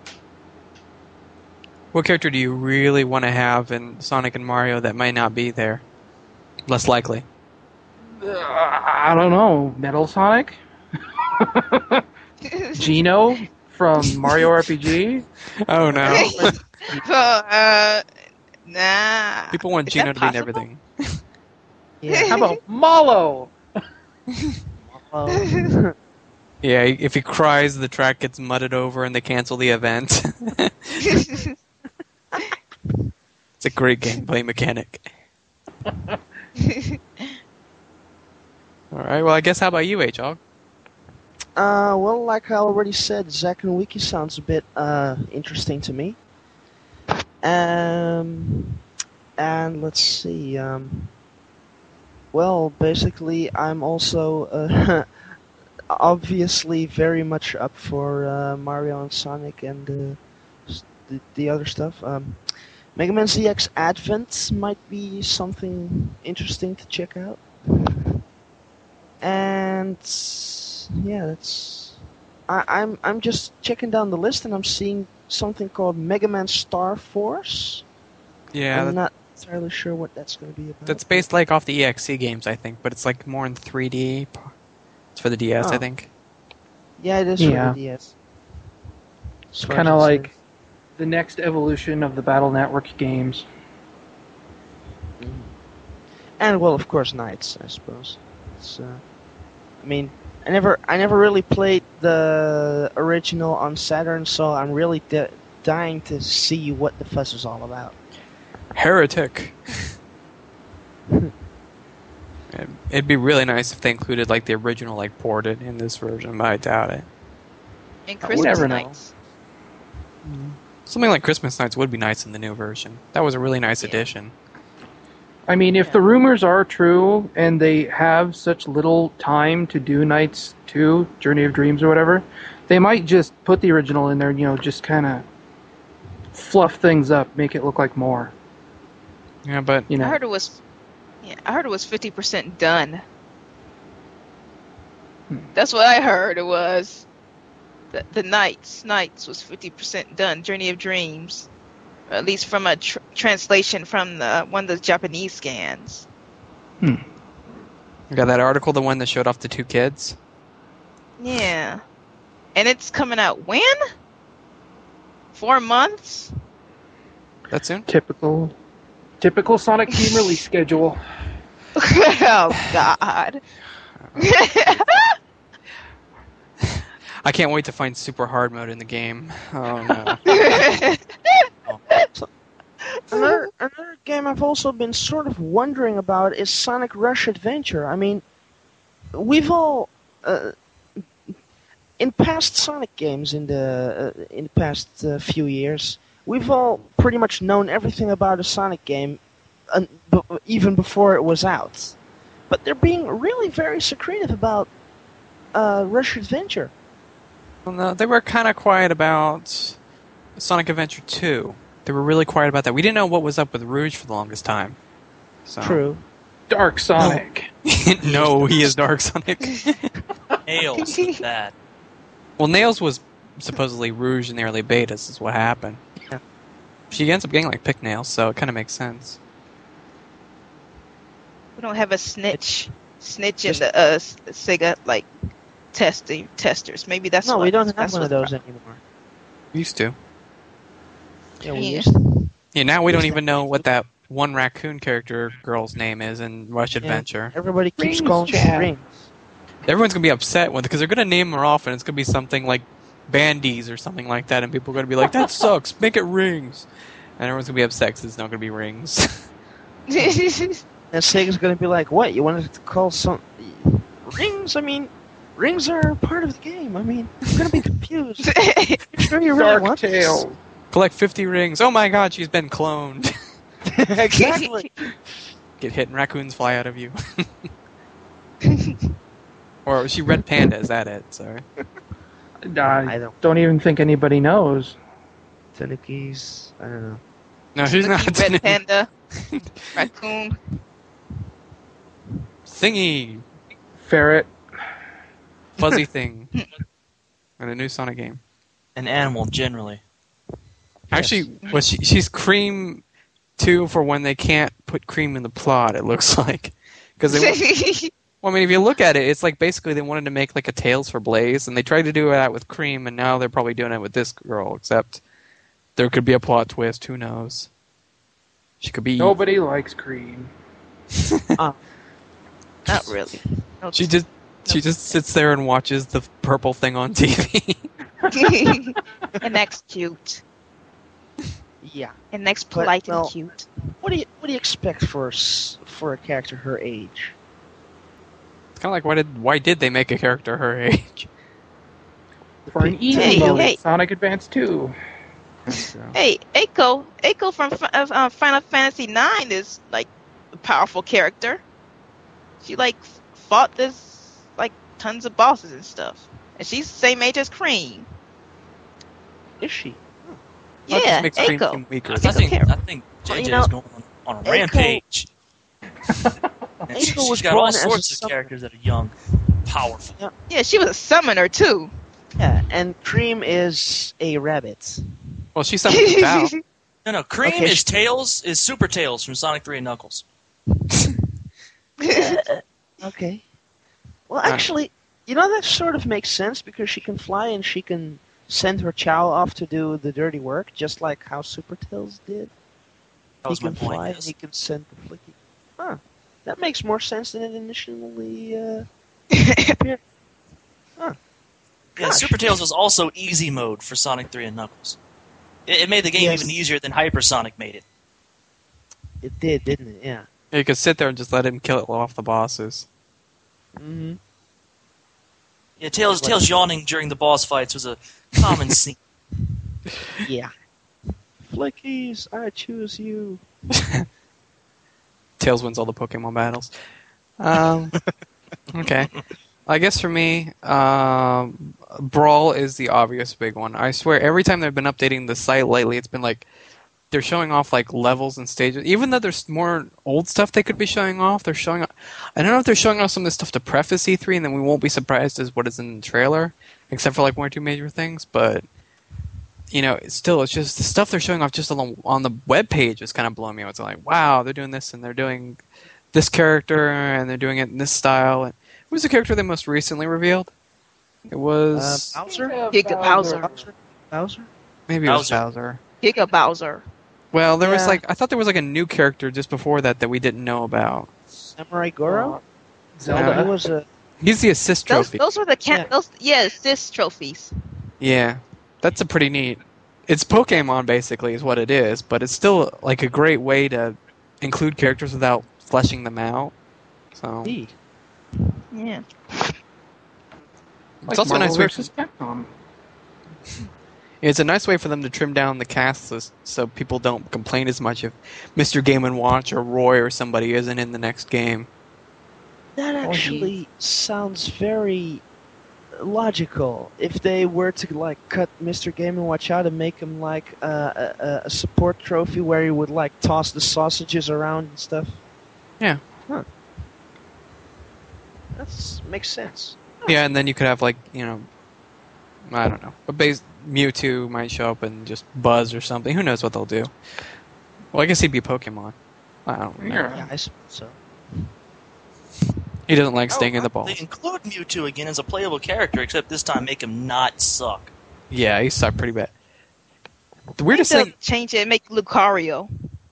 What character do you really want to have in Sonic and Mario that might not be there? Less likely. Uh, I don't know. Metal Sonic? Gino from Mario R P G? Oh no. So, uh, nah. People want Is Gino that to be in possible? everything. Yeah. How about Malo? Well, Yeah, if he cries, the track gets mudded over and they cancel the event. It's a great gameplay mechanic. Alright, well I guess how about you, H-Og? Uh, well, like I already said, Zack and Wiki sounds a bit uh, interesting to me. Um, and let's see. Um, well, basically, I'm also uh, obviously very much up for uh, Mario and Sonic and uh, s- the, the other stuff. Um, Mega Man Z X Advent might be something interesting to check out. And yeah, that's. I, I'm I'm just checking down the list and I'm seeing something called Mega Man Star Force. Yeah, I'm that, not entirely sure what that's going to be about. That's based like off the E X E games, I think, but it's like more in three D. It's for the D S, I Oh. think. Yeah, it is Yeah. for the D S. As far Kind as of it like says. the next evolution of the Battle Network games. And well, of course, Knights, I suppose. It's, uh, I mean, I never, I never really played the original on Saturn, so I'm really di- dying to see what the fuss is all about. Heretic. It'd- It'd be really nice if they included like the original like ported in this version, but I doubt it. And You Christmas never know. nights. Something like Christmas Nights would be nice in the new version. That was a really nice Yeah. addition. I mean, if Yeah. the rumors are true and they have such little time to do Nights two, Journey of Dreams or whatever, they might just put the original in there and, you know, just kind of fluff things up, make it look like more. Yeah, but You know, I heard it was, yeah, I heard it was fifty percent done. Hmm. That's what I heard it was. The, the Knights, Knights was fifty percent done. Journey of Dreams, or at least from a tr- translation from the one of the Japanese scans. you got that article, the one that showed off the two kids. Yeah, and it's coming out when? Four months. That soon? typical, typical Sonic Team release schedule. Oh God. I can't wait to find super hard mode in the game. Oh no. Another, another game I've also been sort of wondering about is Sonic Rush Adventure. I mean, we've all, uh, in past Sonic games in the uh, in the past uh, few years, we've all pretty much known everything about a Sonic game, uh, b- even before it was out. But they're being really very secretive about uh, Rush Adventure. Well, no, they were kind of quiet about Sonic Adventure two. They were really quiet about that. We didn't know what was up with Rouge for the longest time. So. True. Dark Sonic. No, he is Dark Sonic. Nails with that. Well, Nails was supposedly Rouge in the early betas, is what happened. Yeah. She ends up getting like pick nails, so it kind of makes sense. We don't have a snitch, snitch in Just- the uh, S- Sega like testing testers. Maybe that's no, what, we don't have that's one of what- those anymore. Used to. Yeah, we Yeah. used to. Yeah, now we don't Used to. even know what that one raccoon character girl's name is in Rush Adventure. Everybody keeps Rings, calling Chad. it Rings. Everyone's gonna be upset with it because they're gonna name her off, and it's gonna be something like Bandies or something like that, and people are gonna be like, "That sucks. Make it Rings," and everyone's gonna be upset because it's not gonna be Rings. And Sega's gonna be like, "What? You wanted to call some Rings? I mean, Rings are part of the game. I mean, I'm gonna be confused. You sure you really Dark want this?" Tail. Collect fifty rings. Oh my god, she's been cloned. Exactly. Get hit and raccoons fly out of you. Or was she Red Panda? Is that it? Sorry. I I don't. don't even think anybody knows. Tanukis. I don't know. No, she's not. Tanuki, Red Panda, raccoon. Thingy, Ferret. fuzzy thing, in a new Sonic game. An animal, generally. Actually, well, she, she's Cream too for when they can't put Cream in the plot. It looks like because they. Well, I mean, if you look at it, it's like basically they wanted to make like a Tails for Blaze, and they tried to do that with Cream, and now they're probably doing it with this girl. Except there could be a plot twist. Who knows? She could be. Nobody likes Cream. Not really. No, She just she just sits there and watches the purple thing on T V. and that's cute. Yeah. And that's But, polite well- and cute. What do you What do you expect for s- for a character her age? It's kind of like why did why did they make a character her age? For an easy Hey, mode, hey. Sonic Advance two. Hey, Eiko, Eiko from Fi- uh, uh, Final Fantasy nine is like a powerful character. She like fought this like tons of bosses and stuff, and she's the same age as Cream. Is she? That just Yeah, makes Cream Eiko. seem weaker. I Eiko think character. I think Well, J J you know, is going on, on a Eiko- rampage. And she, Eiko was she's got all born as a sorts of summoner. characters that are young, powerful. Yeah, she was a summoner too. Yeah, and Cream is a rabbit. Well, she summoned Tao. No, no. Cream Okay, is sh- Tails, is Super Tails from Sonic three and Knuckles. Okay. Well, Uh, actually, you know, that sort of makes sense because she can fly and she can send her Chow off to do the dirty work, just like how Super Tails did. That was he my can point. fly yes. and he can send the flicky. Huh. That makes more sense than it initially uh, appeared. Huh. Yeah, Gosh. Super Tails was also easy mode for Sonic three and Knuckles. It, it made the game Yes. even easier than Hypersonic made it. It did, didn't it? Yeah. You could sit there and just let him kill it off the bosses. Mm-hmm. Yeah, Tails, Like- Tails yawning during the boss fights was a common scene. Yeah. Flickies, I choose you. Tails wins all the Pokemon battles. Um, okay. I guess for me, um, Brawl is the obvious big one. I swear, every time they've been updating the site lately, it's been like they're showing off like levels and stages. Even though there's more old stuff they could be showing off, they're showing. I don't know if they're showing off some of this stuff to preface E three, and then we won't be surprised as what is in the trailer, except for like one or two major things. But you know, it's still, it's just the stuff they're showing off just on, on the web page is kind of blowing me out. It's like, wow, they're doing this and they're doing this character and they're doing it in this style. And who was the character they most recently revealed? It was Uh, Bowser? Giga Bowser. Bowser? Bowser? maybe it was Bowser. Bowser. Giga Bowser. Well, there was Yeah. like I thought there was like a new character just before that that we didn't know about. Samurai Goro? Zelda. He was a. He's the assist Those trophy. those were the can Yeah. those yeah, assist trophies. Yeah, that's a pretty neat. It's Pokemon basically is what it is, but it's still like a great way to include characters without fleshing them out. So Indeed. Yeah. it's also a Marvel nice way. versus Capcom. It's a nice way for them to trim down the cast list so people don't complain as much if Mister Game and Watch or Roy or somebody isn't in the next game. That actually sounds very logical. If they were to like cut Mister Game and Watch out and make him like uh, a, a support trophy where he would like toss the sausages around and stuff. Yeah. Huh. That makes sense. Yeah, and then you could have like, you know, I don't know. But base, Mewtwo might show up and just buzz or something. Who knows what they'll do? Well, I guess he'd be Pokemon. I don't know. Yeah. Yeah, I suppose so. He doesn't like staying Oh, in the balls. They include Mewtwo again as a playable character, except this time make him not suck. Yeah, he sucked pretty bad. The weirdest They'll thing, change it and make Lucario.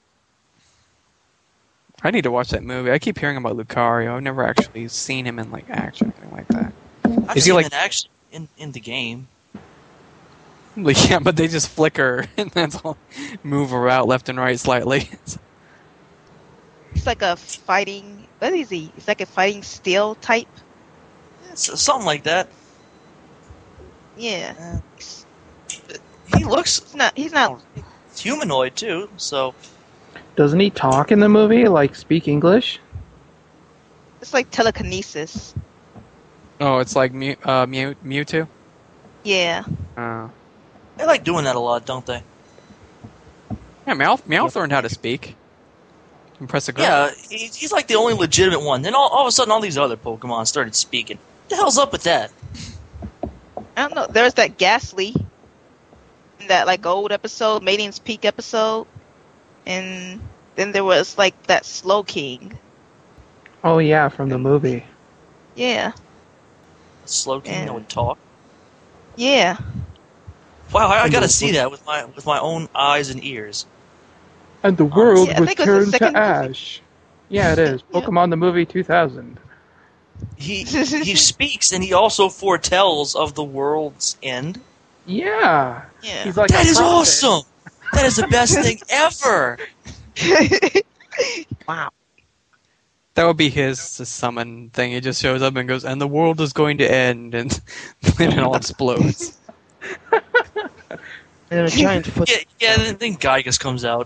I need to watch that movie. I keep hearing about Lucario. I've never actually seen him in like action or anything like that. I've Is he seen like- him in action in, in the game. Like, yeah, but they just flicker and that's all. Move about left and right slightly. It's like a fighting what is he? It's like a fighting steel type. It's something like that. Yeah. Uh, he looks He's not he's not humanoid too, so Doesn't he talk in the movie? Like speak English? it's like telekinesis. Oh, it's like Mew, uh, Mew, Mewtwo? Yeah. Uh, they like doing that a lot, don't they? yeah, Meowth, Meowth learned how to speak. Impress a girl. Yeah, he, he's like the only legitimate one. Then all, all of a sudden, all these other Pokemon started speaking. What the hell's up with that? I don't know. There's that Ghastly in that like old episode, Maiden's Peak episode. And then there was like that Slow King. Oh yeah, from the movie. Yeah. Slowking Yeah. that would talk. Yeah. Wow, I, I And gotta the- see that with my with my own eyes and ears. And the world Yeah, I was think it was the turned to second movie. ash. Yeah, it is. Yeah. Pokemon the movie two thousand. He he speaks and he also foretells of the world's end. Yeah. Yeah. He's like That a is prophet. awesome. That is the best thing ever. Wow. That would be his summon thing. He just shows up and goes, and the world is going to end, and then it all explodes. And a giant foot. Yeah, yeah. Then, then Gygas comes out.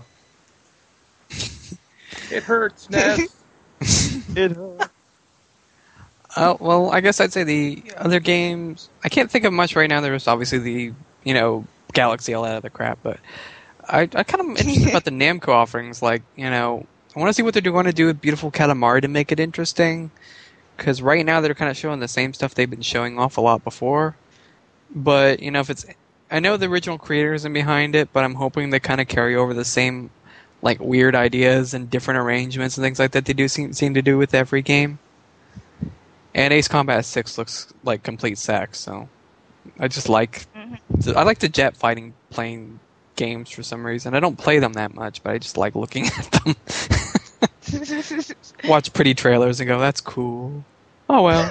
It hurts, Ness. It hurt. Uh, well, I guess I'd say the other games. I can't think of much right now. There's obviously the, you know, Galaxy, all that other crap, but I, I kind of interested about the Namco offerings. Like, you know, I want to see what they're going to do with Beautiful Katamari to make it interesting. Because right now they're kind of showing the same stuff they've been showing off a lot before. But, you know, if it's I know the original creators and behind it, but I'm hoping they kind of carry over the same like weird ideas and different arrangements and things like that they do seem, seem to do with every game. And Ace Combat six looks like complete sex, so I just like Mhm. I like the jet fighting playing games for some reason. I don't play them that much, but I just like looking at them. Watch pretty trailers and go, "That's cool." Oh well.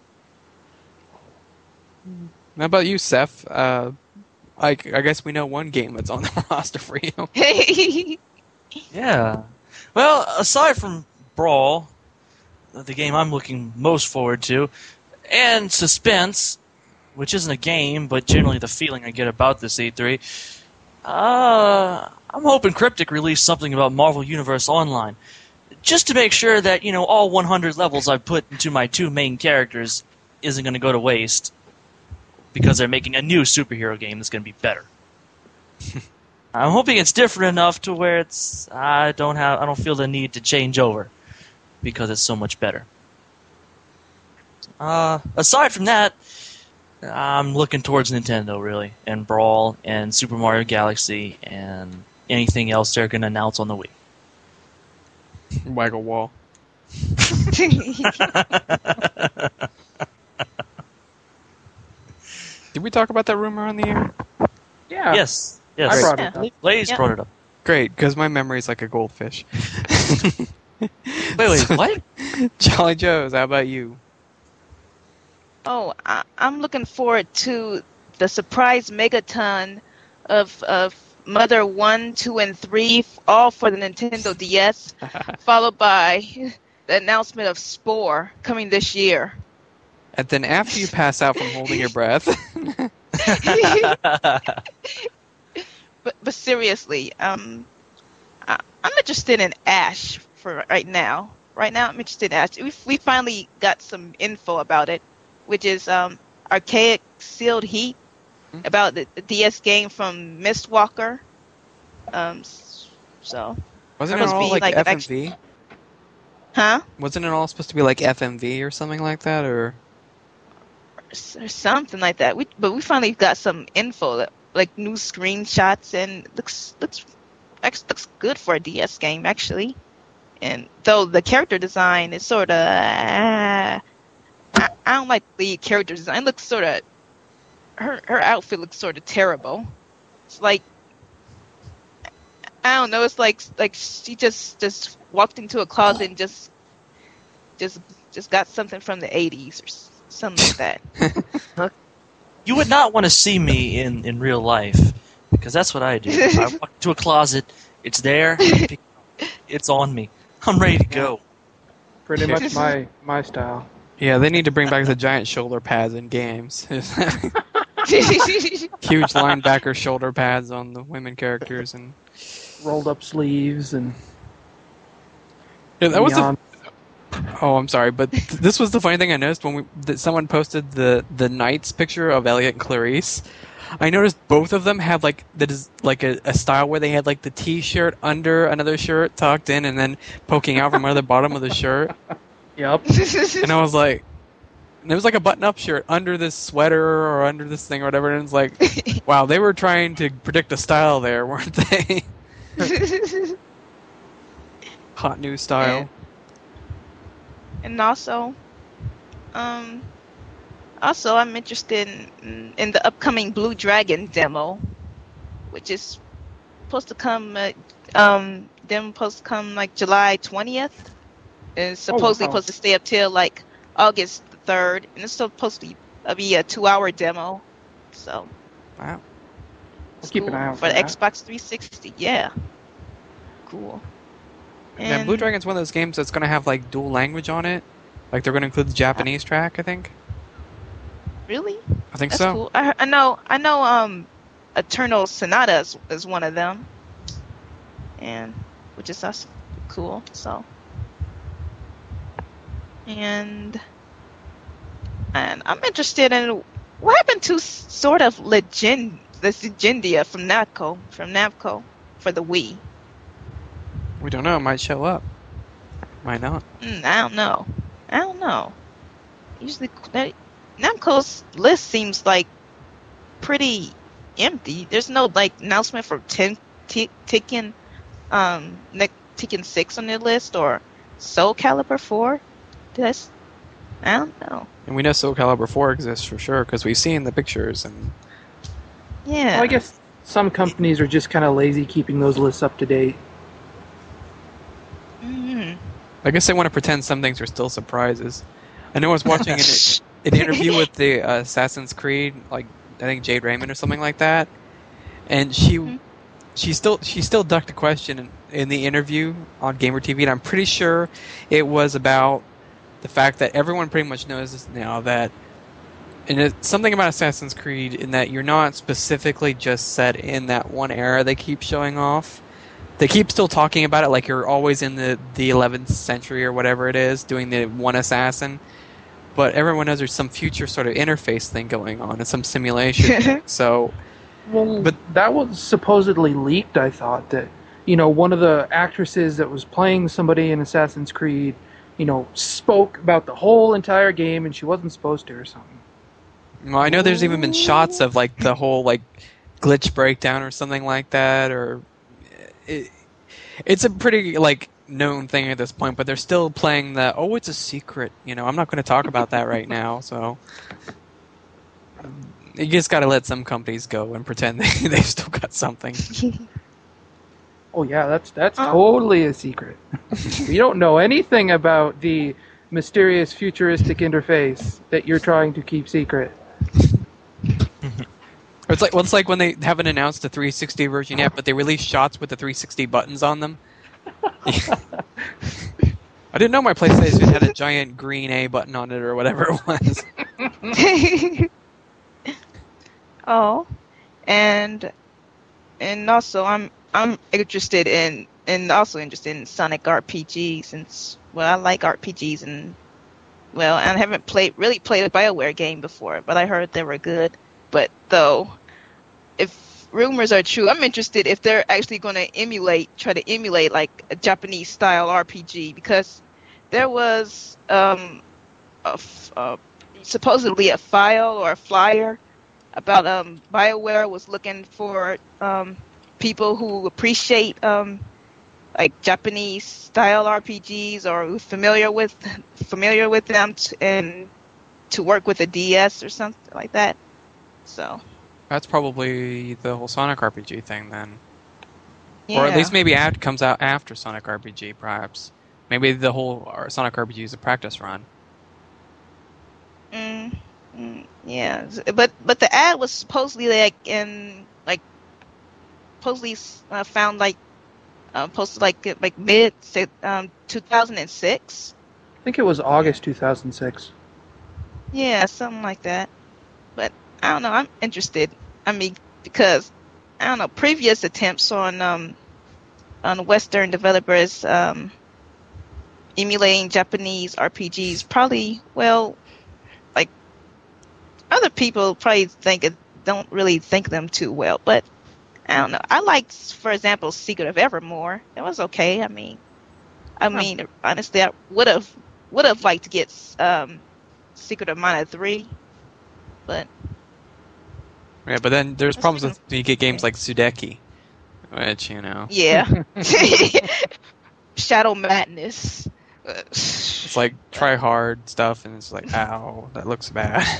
How about you, Seth? Uh, I, I guess we know one game that's on the roster for you. Yeah. Well, aside from Brawl, the game I'm looking most forward to, and Suspense, which isn't a game, but generally the feeling I get about this E three, uh, I'm hoping Cryptic release something about Marvel Universe Online, just to make sure that, you know, all one hundred levels I've put into my two main characters isn't going to go to waste, because they're making a new superhero game that's going to be better. I'm hoping it's different enough to where it's I don't have I don't feel the need to change over because it's so much better. Uh, aside from that, I'm looking towards Nintendo really, and Brawl and Super Mario Galaxy and anything else they're going to announce on the Wii. Waggle wall. Did we talk about that rumor on the air? Yeah. Yes, yes. I brought Yeah. it up. Blaze Yep. brought it up. Great, because my memory's like a goldfish. Wait, wait, what? Jolly Joe's, how about you? Oh, I, I'm looking forward to the surprise megaton of of Mother one, two, and three, all for the Nintendo D S, followed by the announcement of Spore coming this year. And then after you pass out from holding your breath, But but seriously, um, I, I'm interested in Ash for right now. Right now, I'm interested in Ash. We we finally got some info about it, which is um, Archaic Sealed Heat, Hmm. about the, the D S game from Mistwalker. Um, s- so, wasn't it Supposed to all be like, like an F M V? huh? Wasn't it all supposed to be like F M V or something like that? Or S- or something like that. We but we finally got some info, that, like new screenshots, and looks looks actually looks good for a D S game actually. And though the character design is sort of, uh, I, I don't like the character design. It looks sort of, her her outfit looks sort of terrible. It's like, I don't know. It's like like she just just walked into a closet and just just just got something from the eighties or s- something like that. You would not want to see me in, in real life, because that's what I do. I walk into a closet, it's there, it's on me. I'm ready to go. Pretty much my my style. yeah, they need to bring back the giant shoulder pads in games. Huge linebacker shoulder pads on the women characters, and Rolled up sleeves and yeah, that was the neon. Oh, I'm sorry, but th- this was the funny thing I noticed when we that someone posted the the Knights picture of Elliot and Clarice. I noticed both of them have like that is like a, a style where they had like the T-shirt under another shirt tucked in and then poking out from under the bottom of the shirt. Yep. And I was like, and it was like a button-up shirt under this sweater or under this thing or whatever. And it's like, wow, they were trying to predict a style there, weren't they? Hot new style. And also, um, also I'm interested in, in the upcoming Blue Dragon demo, which is supposed to come. Uh, um, demo supposed to come like July twentieth. It's supposedly wow. supposed to stay up till like August third, and it's supposed to be, uh, be a two-hour demo. So Wow. it's keep an cool. eye out for for the that. Xbox three sixty. Yeah, cool. Yeah, Blue Dragon's one of those games that's going to have like dual language on it. Like they're going to include the Japanese track, I think. Really? I think That's so. cool. I, I know. I know. Um, Eternal Sonata is, is one of them, and which is also cool. So, and and I'm interested in what happened to s- sort of legend the Legendia from Namco from Namco for the Wii. We don't know. It might show up. Might not. Mm, I don't know. I don't know. Usually, that- Namco's list seems like pretty empty. There's no like announcement for ten t- Tekken, um, ne- Tekken six on the list or Soul Calibur four. Did I, s- I don't know. And we know Soul Calibur four exists for sure because we've seen the pictures. And Yeah. Well, I guess some companies are just kind of lazy keeping those lists up to date. Mhm. I guess they want to pretend some things are still surprises. I know I was watching an, an interview with the uh, Assassin's Creed, like I think Jade Raymond or something like that, and she Mhm. she still she still ducked a question in, in the interview on Gamer T V, and I'm pretty sure it was about the fact that everyone pretty much knows this now that, and it's something about Assassin's Creed in that you're not specifically just set in that one era they keep showing off. They keep still talking about it like you're always in the, the eleventh century or whatever it is, doing the one assassin. But everyone knows there's some future sort of interface thing going on and some simulation thing. So, Well, But- but that was supposedly leaked. I thought that, you know, one of the actresses that was playing somebody in Assassin's Creed, you know, spoke about the whole entire game, and she wasn't supposed to, or something. well, I know there's even been shots of like the whole like glitch breakdown or something like that, or it, it's a pretty like known thing at this point. But they're still playing the oh, it's a secret. You know, I'm not going to talk about that right now. So. You just got to let some companies go and pretend they, they've still got something. Oh yeah, that's that's Oh. totally a secret. We don't know anything about the mysterious futuristic interface that you're trying to keep secret. Or it's like well, it's like when they haven't announced the three sixty version yet, but they release shots with the three sixty buttons on them. I didn't know my PlayStation had a giant green A button on it or whatever it was. Oh, and and also I'm I'm interested in and also interested in Sonic R P G since well I like R P Gs and well I haven't played really played a BioWare game before, but I heard they were good. But though, if rumors are true, I'm interested if they're actually going to emulate try to emulate like a Japanese style R P G because there was um a f- uh, supposedly a file or a flyer about um BioWare was looking for um people who appreciate um like Japanese style R P Gs or who familiar with familiar with them t- and to work with a D S or something like that. So That's probably the whole Sonic R P G thing then. yeah. Or at least maybe ad comes out after Sonic R P G, perhaps. Maybe the whole uh, Sonic R P G is a practice run. Mm, mm, yeah, but but the ad was supposedly like in like supposedly uh, found like uh, posted like like mid um two thousand six. I think it was August two thousand six. Yeah, something like that. But I don't know. I'm interested. I mean, because I don't know. Previous attempts on um on Western developers um emulating Japanese R P Gs probably well like other people probably think it don't really think them too well. But I don't know. I liked, for example, Secret of Evermore. It was okay. I mean, I mean, honestly, I would have would have liked to get um Secret of Mana three, but Yeah, but then there's That's problems even- with you get games like Sudeki, which, you know, yeah. Shadow Madness. it's like try hard stuff, and it's like, ow, that looks bad.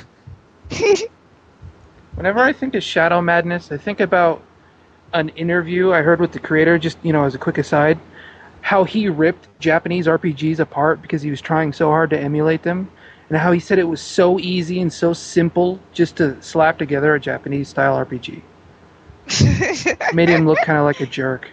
Whenever I think of Shadow Madness, I think about an interview I heard with the creator, just, you know, as a quick aside, how he ripped Japanese R P Gs apart because he was trying so hard to emulate them, and how he said it was so easy and so simple just to slap together a Japanese-style R P G. Made him look kind of like a jerk.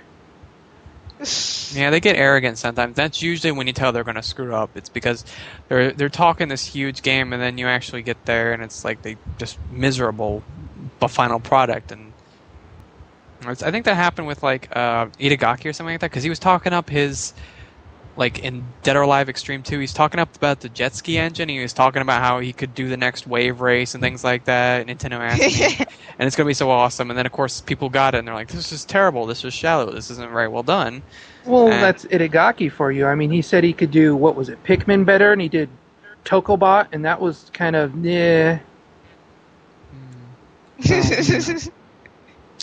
Yeah, they get arrogant sometimes. That's usually when you tell they're going to screw up. It's because they're they're talking this huge game, and then you actually get there, and it's like they just miserable, b- final product. And it's, I think that happened with like uh, Itagaki or something like that, because he was talking up his like in Dead or Alive Extreme two. He's talking up about the jet ski engine. He was talking about how he could do the next wave race and things like that. Nintendo asked me, and it's going to be so awesome. And then of course people got it, and they're like, "This is terrible. This is shallow. This isn't very well done." Well, And- that's Itagaki for you. I mean, he said he could do, what was it, Pikmin better, and he did Tokobot, and that was kind of, yeah.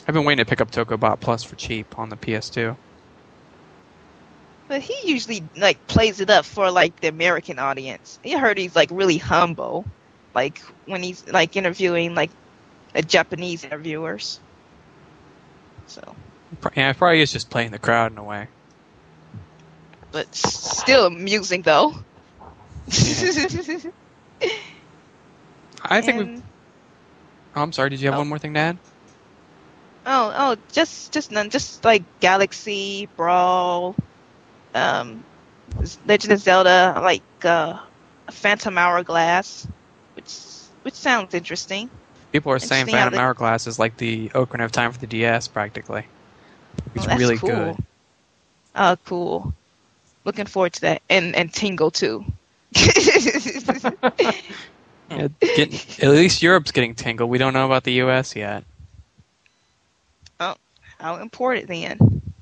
I've been waiting to pick up Tokobot Plus for cheap on the P S two. But he usually like plays it up for like the American audience. I heard he's like really humble, like when he's like interviewing like the Japanese interviewers. So, Yeah, probably is just playing the crowd in a way. but s- still amusing though. I think we. And- Oh, I'm sorry. Did you have Oh. one more thing to add? Oh, oh, just, just none, just like Galaxy, Brawl, um, Legend of Zelda, like uh, Phantom Hourglass, which, which sounds interesting. People are saying Interesting how Phantom they- Hourglass is like the Ocarina of Time for the D S, practically. It's Oh, that's really cool. good. Oh, cool. Looking forward to that, and and Tingle too. Yeah, get, at least Europe's getting Tingle. We don't know about the U S yet. I'll import it then.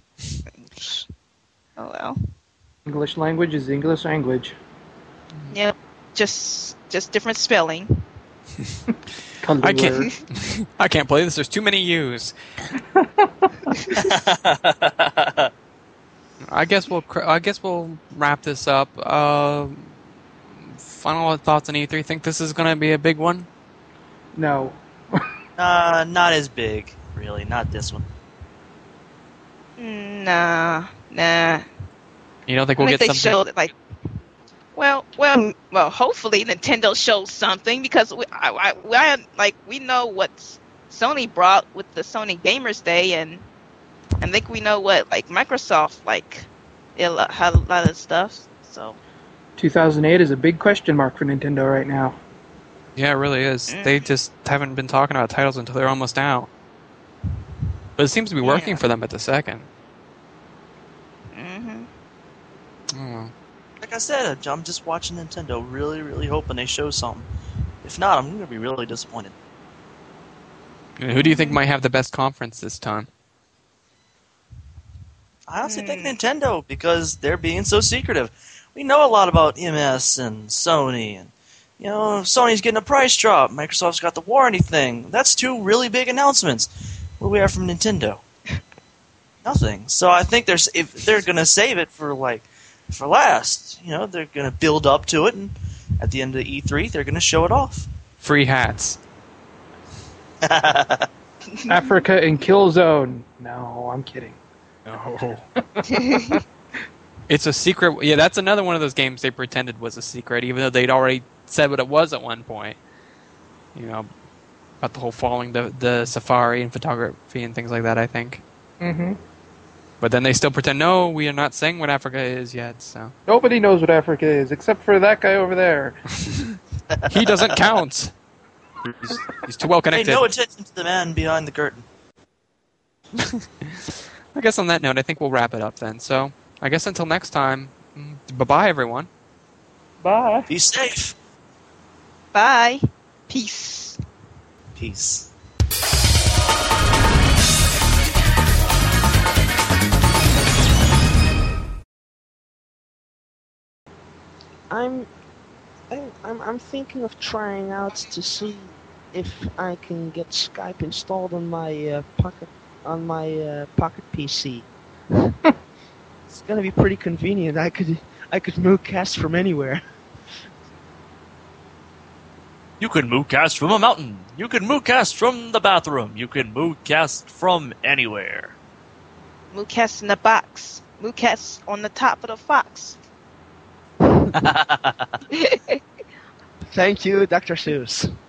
Oh well. English language is English language. Yep. Just just different spelling. Color I word. can't. I can't play this. There's too many U's. I guess we'll. cr- I guess we'll wrap this up. Uh, final thoughts on E three. Think this is going to be a big one? No. Uh, not as big, really. Not this one. Nah, nah. You don't think I we'll think get they something? showed like, well, well, well. Hopefully, Nintendo shows something because we, I, I, we, I, like, we know what Sony brought with the Sony Gamers Day, and I think we know what like Microsoft like it lo- had a lot of stuff. So two thousand eight is a big question mark for Nintendo right now. Yeah, it really is. Mm. They just haven't been talking about titles until they're almost out. But it seems to be working Yeah. for them at the second. hmm Oh. Like I said, I'm just watching Nintendo, really, really hoping they show something. If not, I'm going to be really disappointed. And who do you think might have the best conference this time? I honestly think Hmm. Nintendo, because they're being so secretive. We know a lot about M S and Sony, and you know, Sony's getting a price drop. Microsoft's got the warranty thing. That's two really big announcements. What do we have from Nintendo? Nothing. So I think there's if they're gonna save it for like for last. You know, they're gonna build up to it, and at the end of the E three, they're gonna show it off. Free hats. Africa and Killzone. No, I'm kidding. No. It's a secret. Yeah, that's another one of those games they pretended was a secret, even though they'd already said what it was at one point. You know, about the whole following the the safari and photography and things like that. I think, Mm-hmm. but then they still pretend. No, we are not saying what Africa is yet. So Nobody knows what Africa is except for that guy over there. he doesn't count. He's, he's too well Pay connected. no attention to the man behind the curtain. I guess on that note, I think we'll wrap it up then. So I guess until next time, bye bye everyone. Bye. Be safe. Bye. Peace. Peace. I'm, I- I'm, I'm thinking of trying out to see if I can get Skype installed on my uh, pocket, on my uh, Pocket P C. It's gonna be pretty convenient. I could, I could moocast from anywhere. You can moocast from a mountain. You can moocast from the bathroom. You can moocast from anywhere. Moocast in the box. Moocast on the top of the fox. Thank you, Doctor Seuss.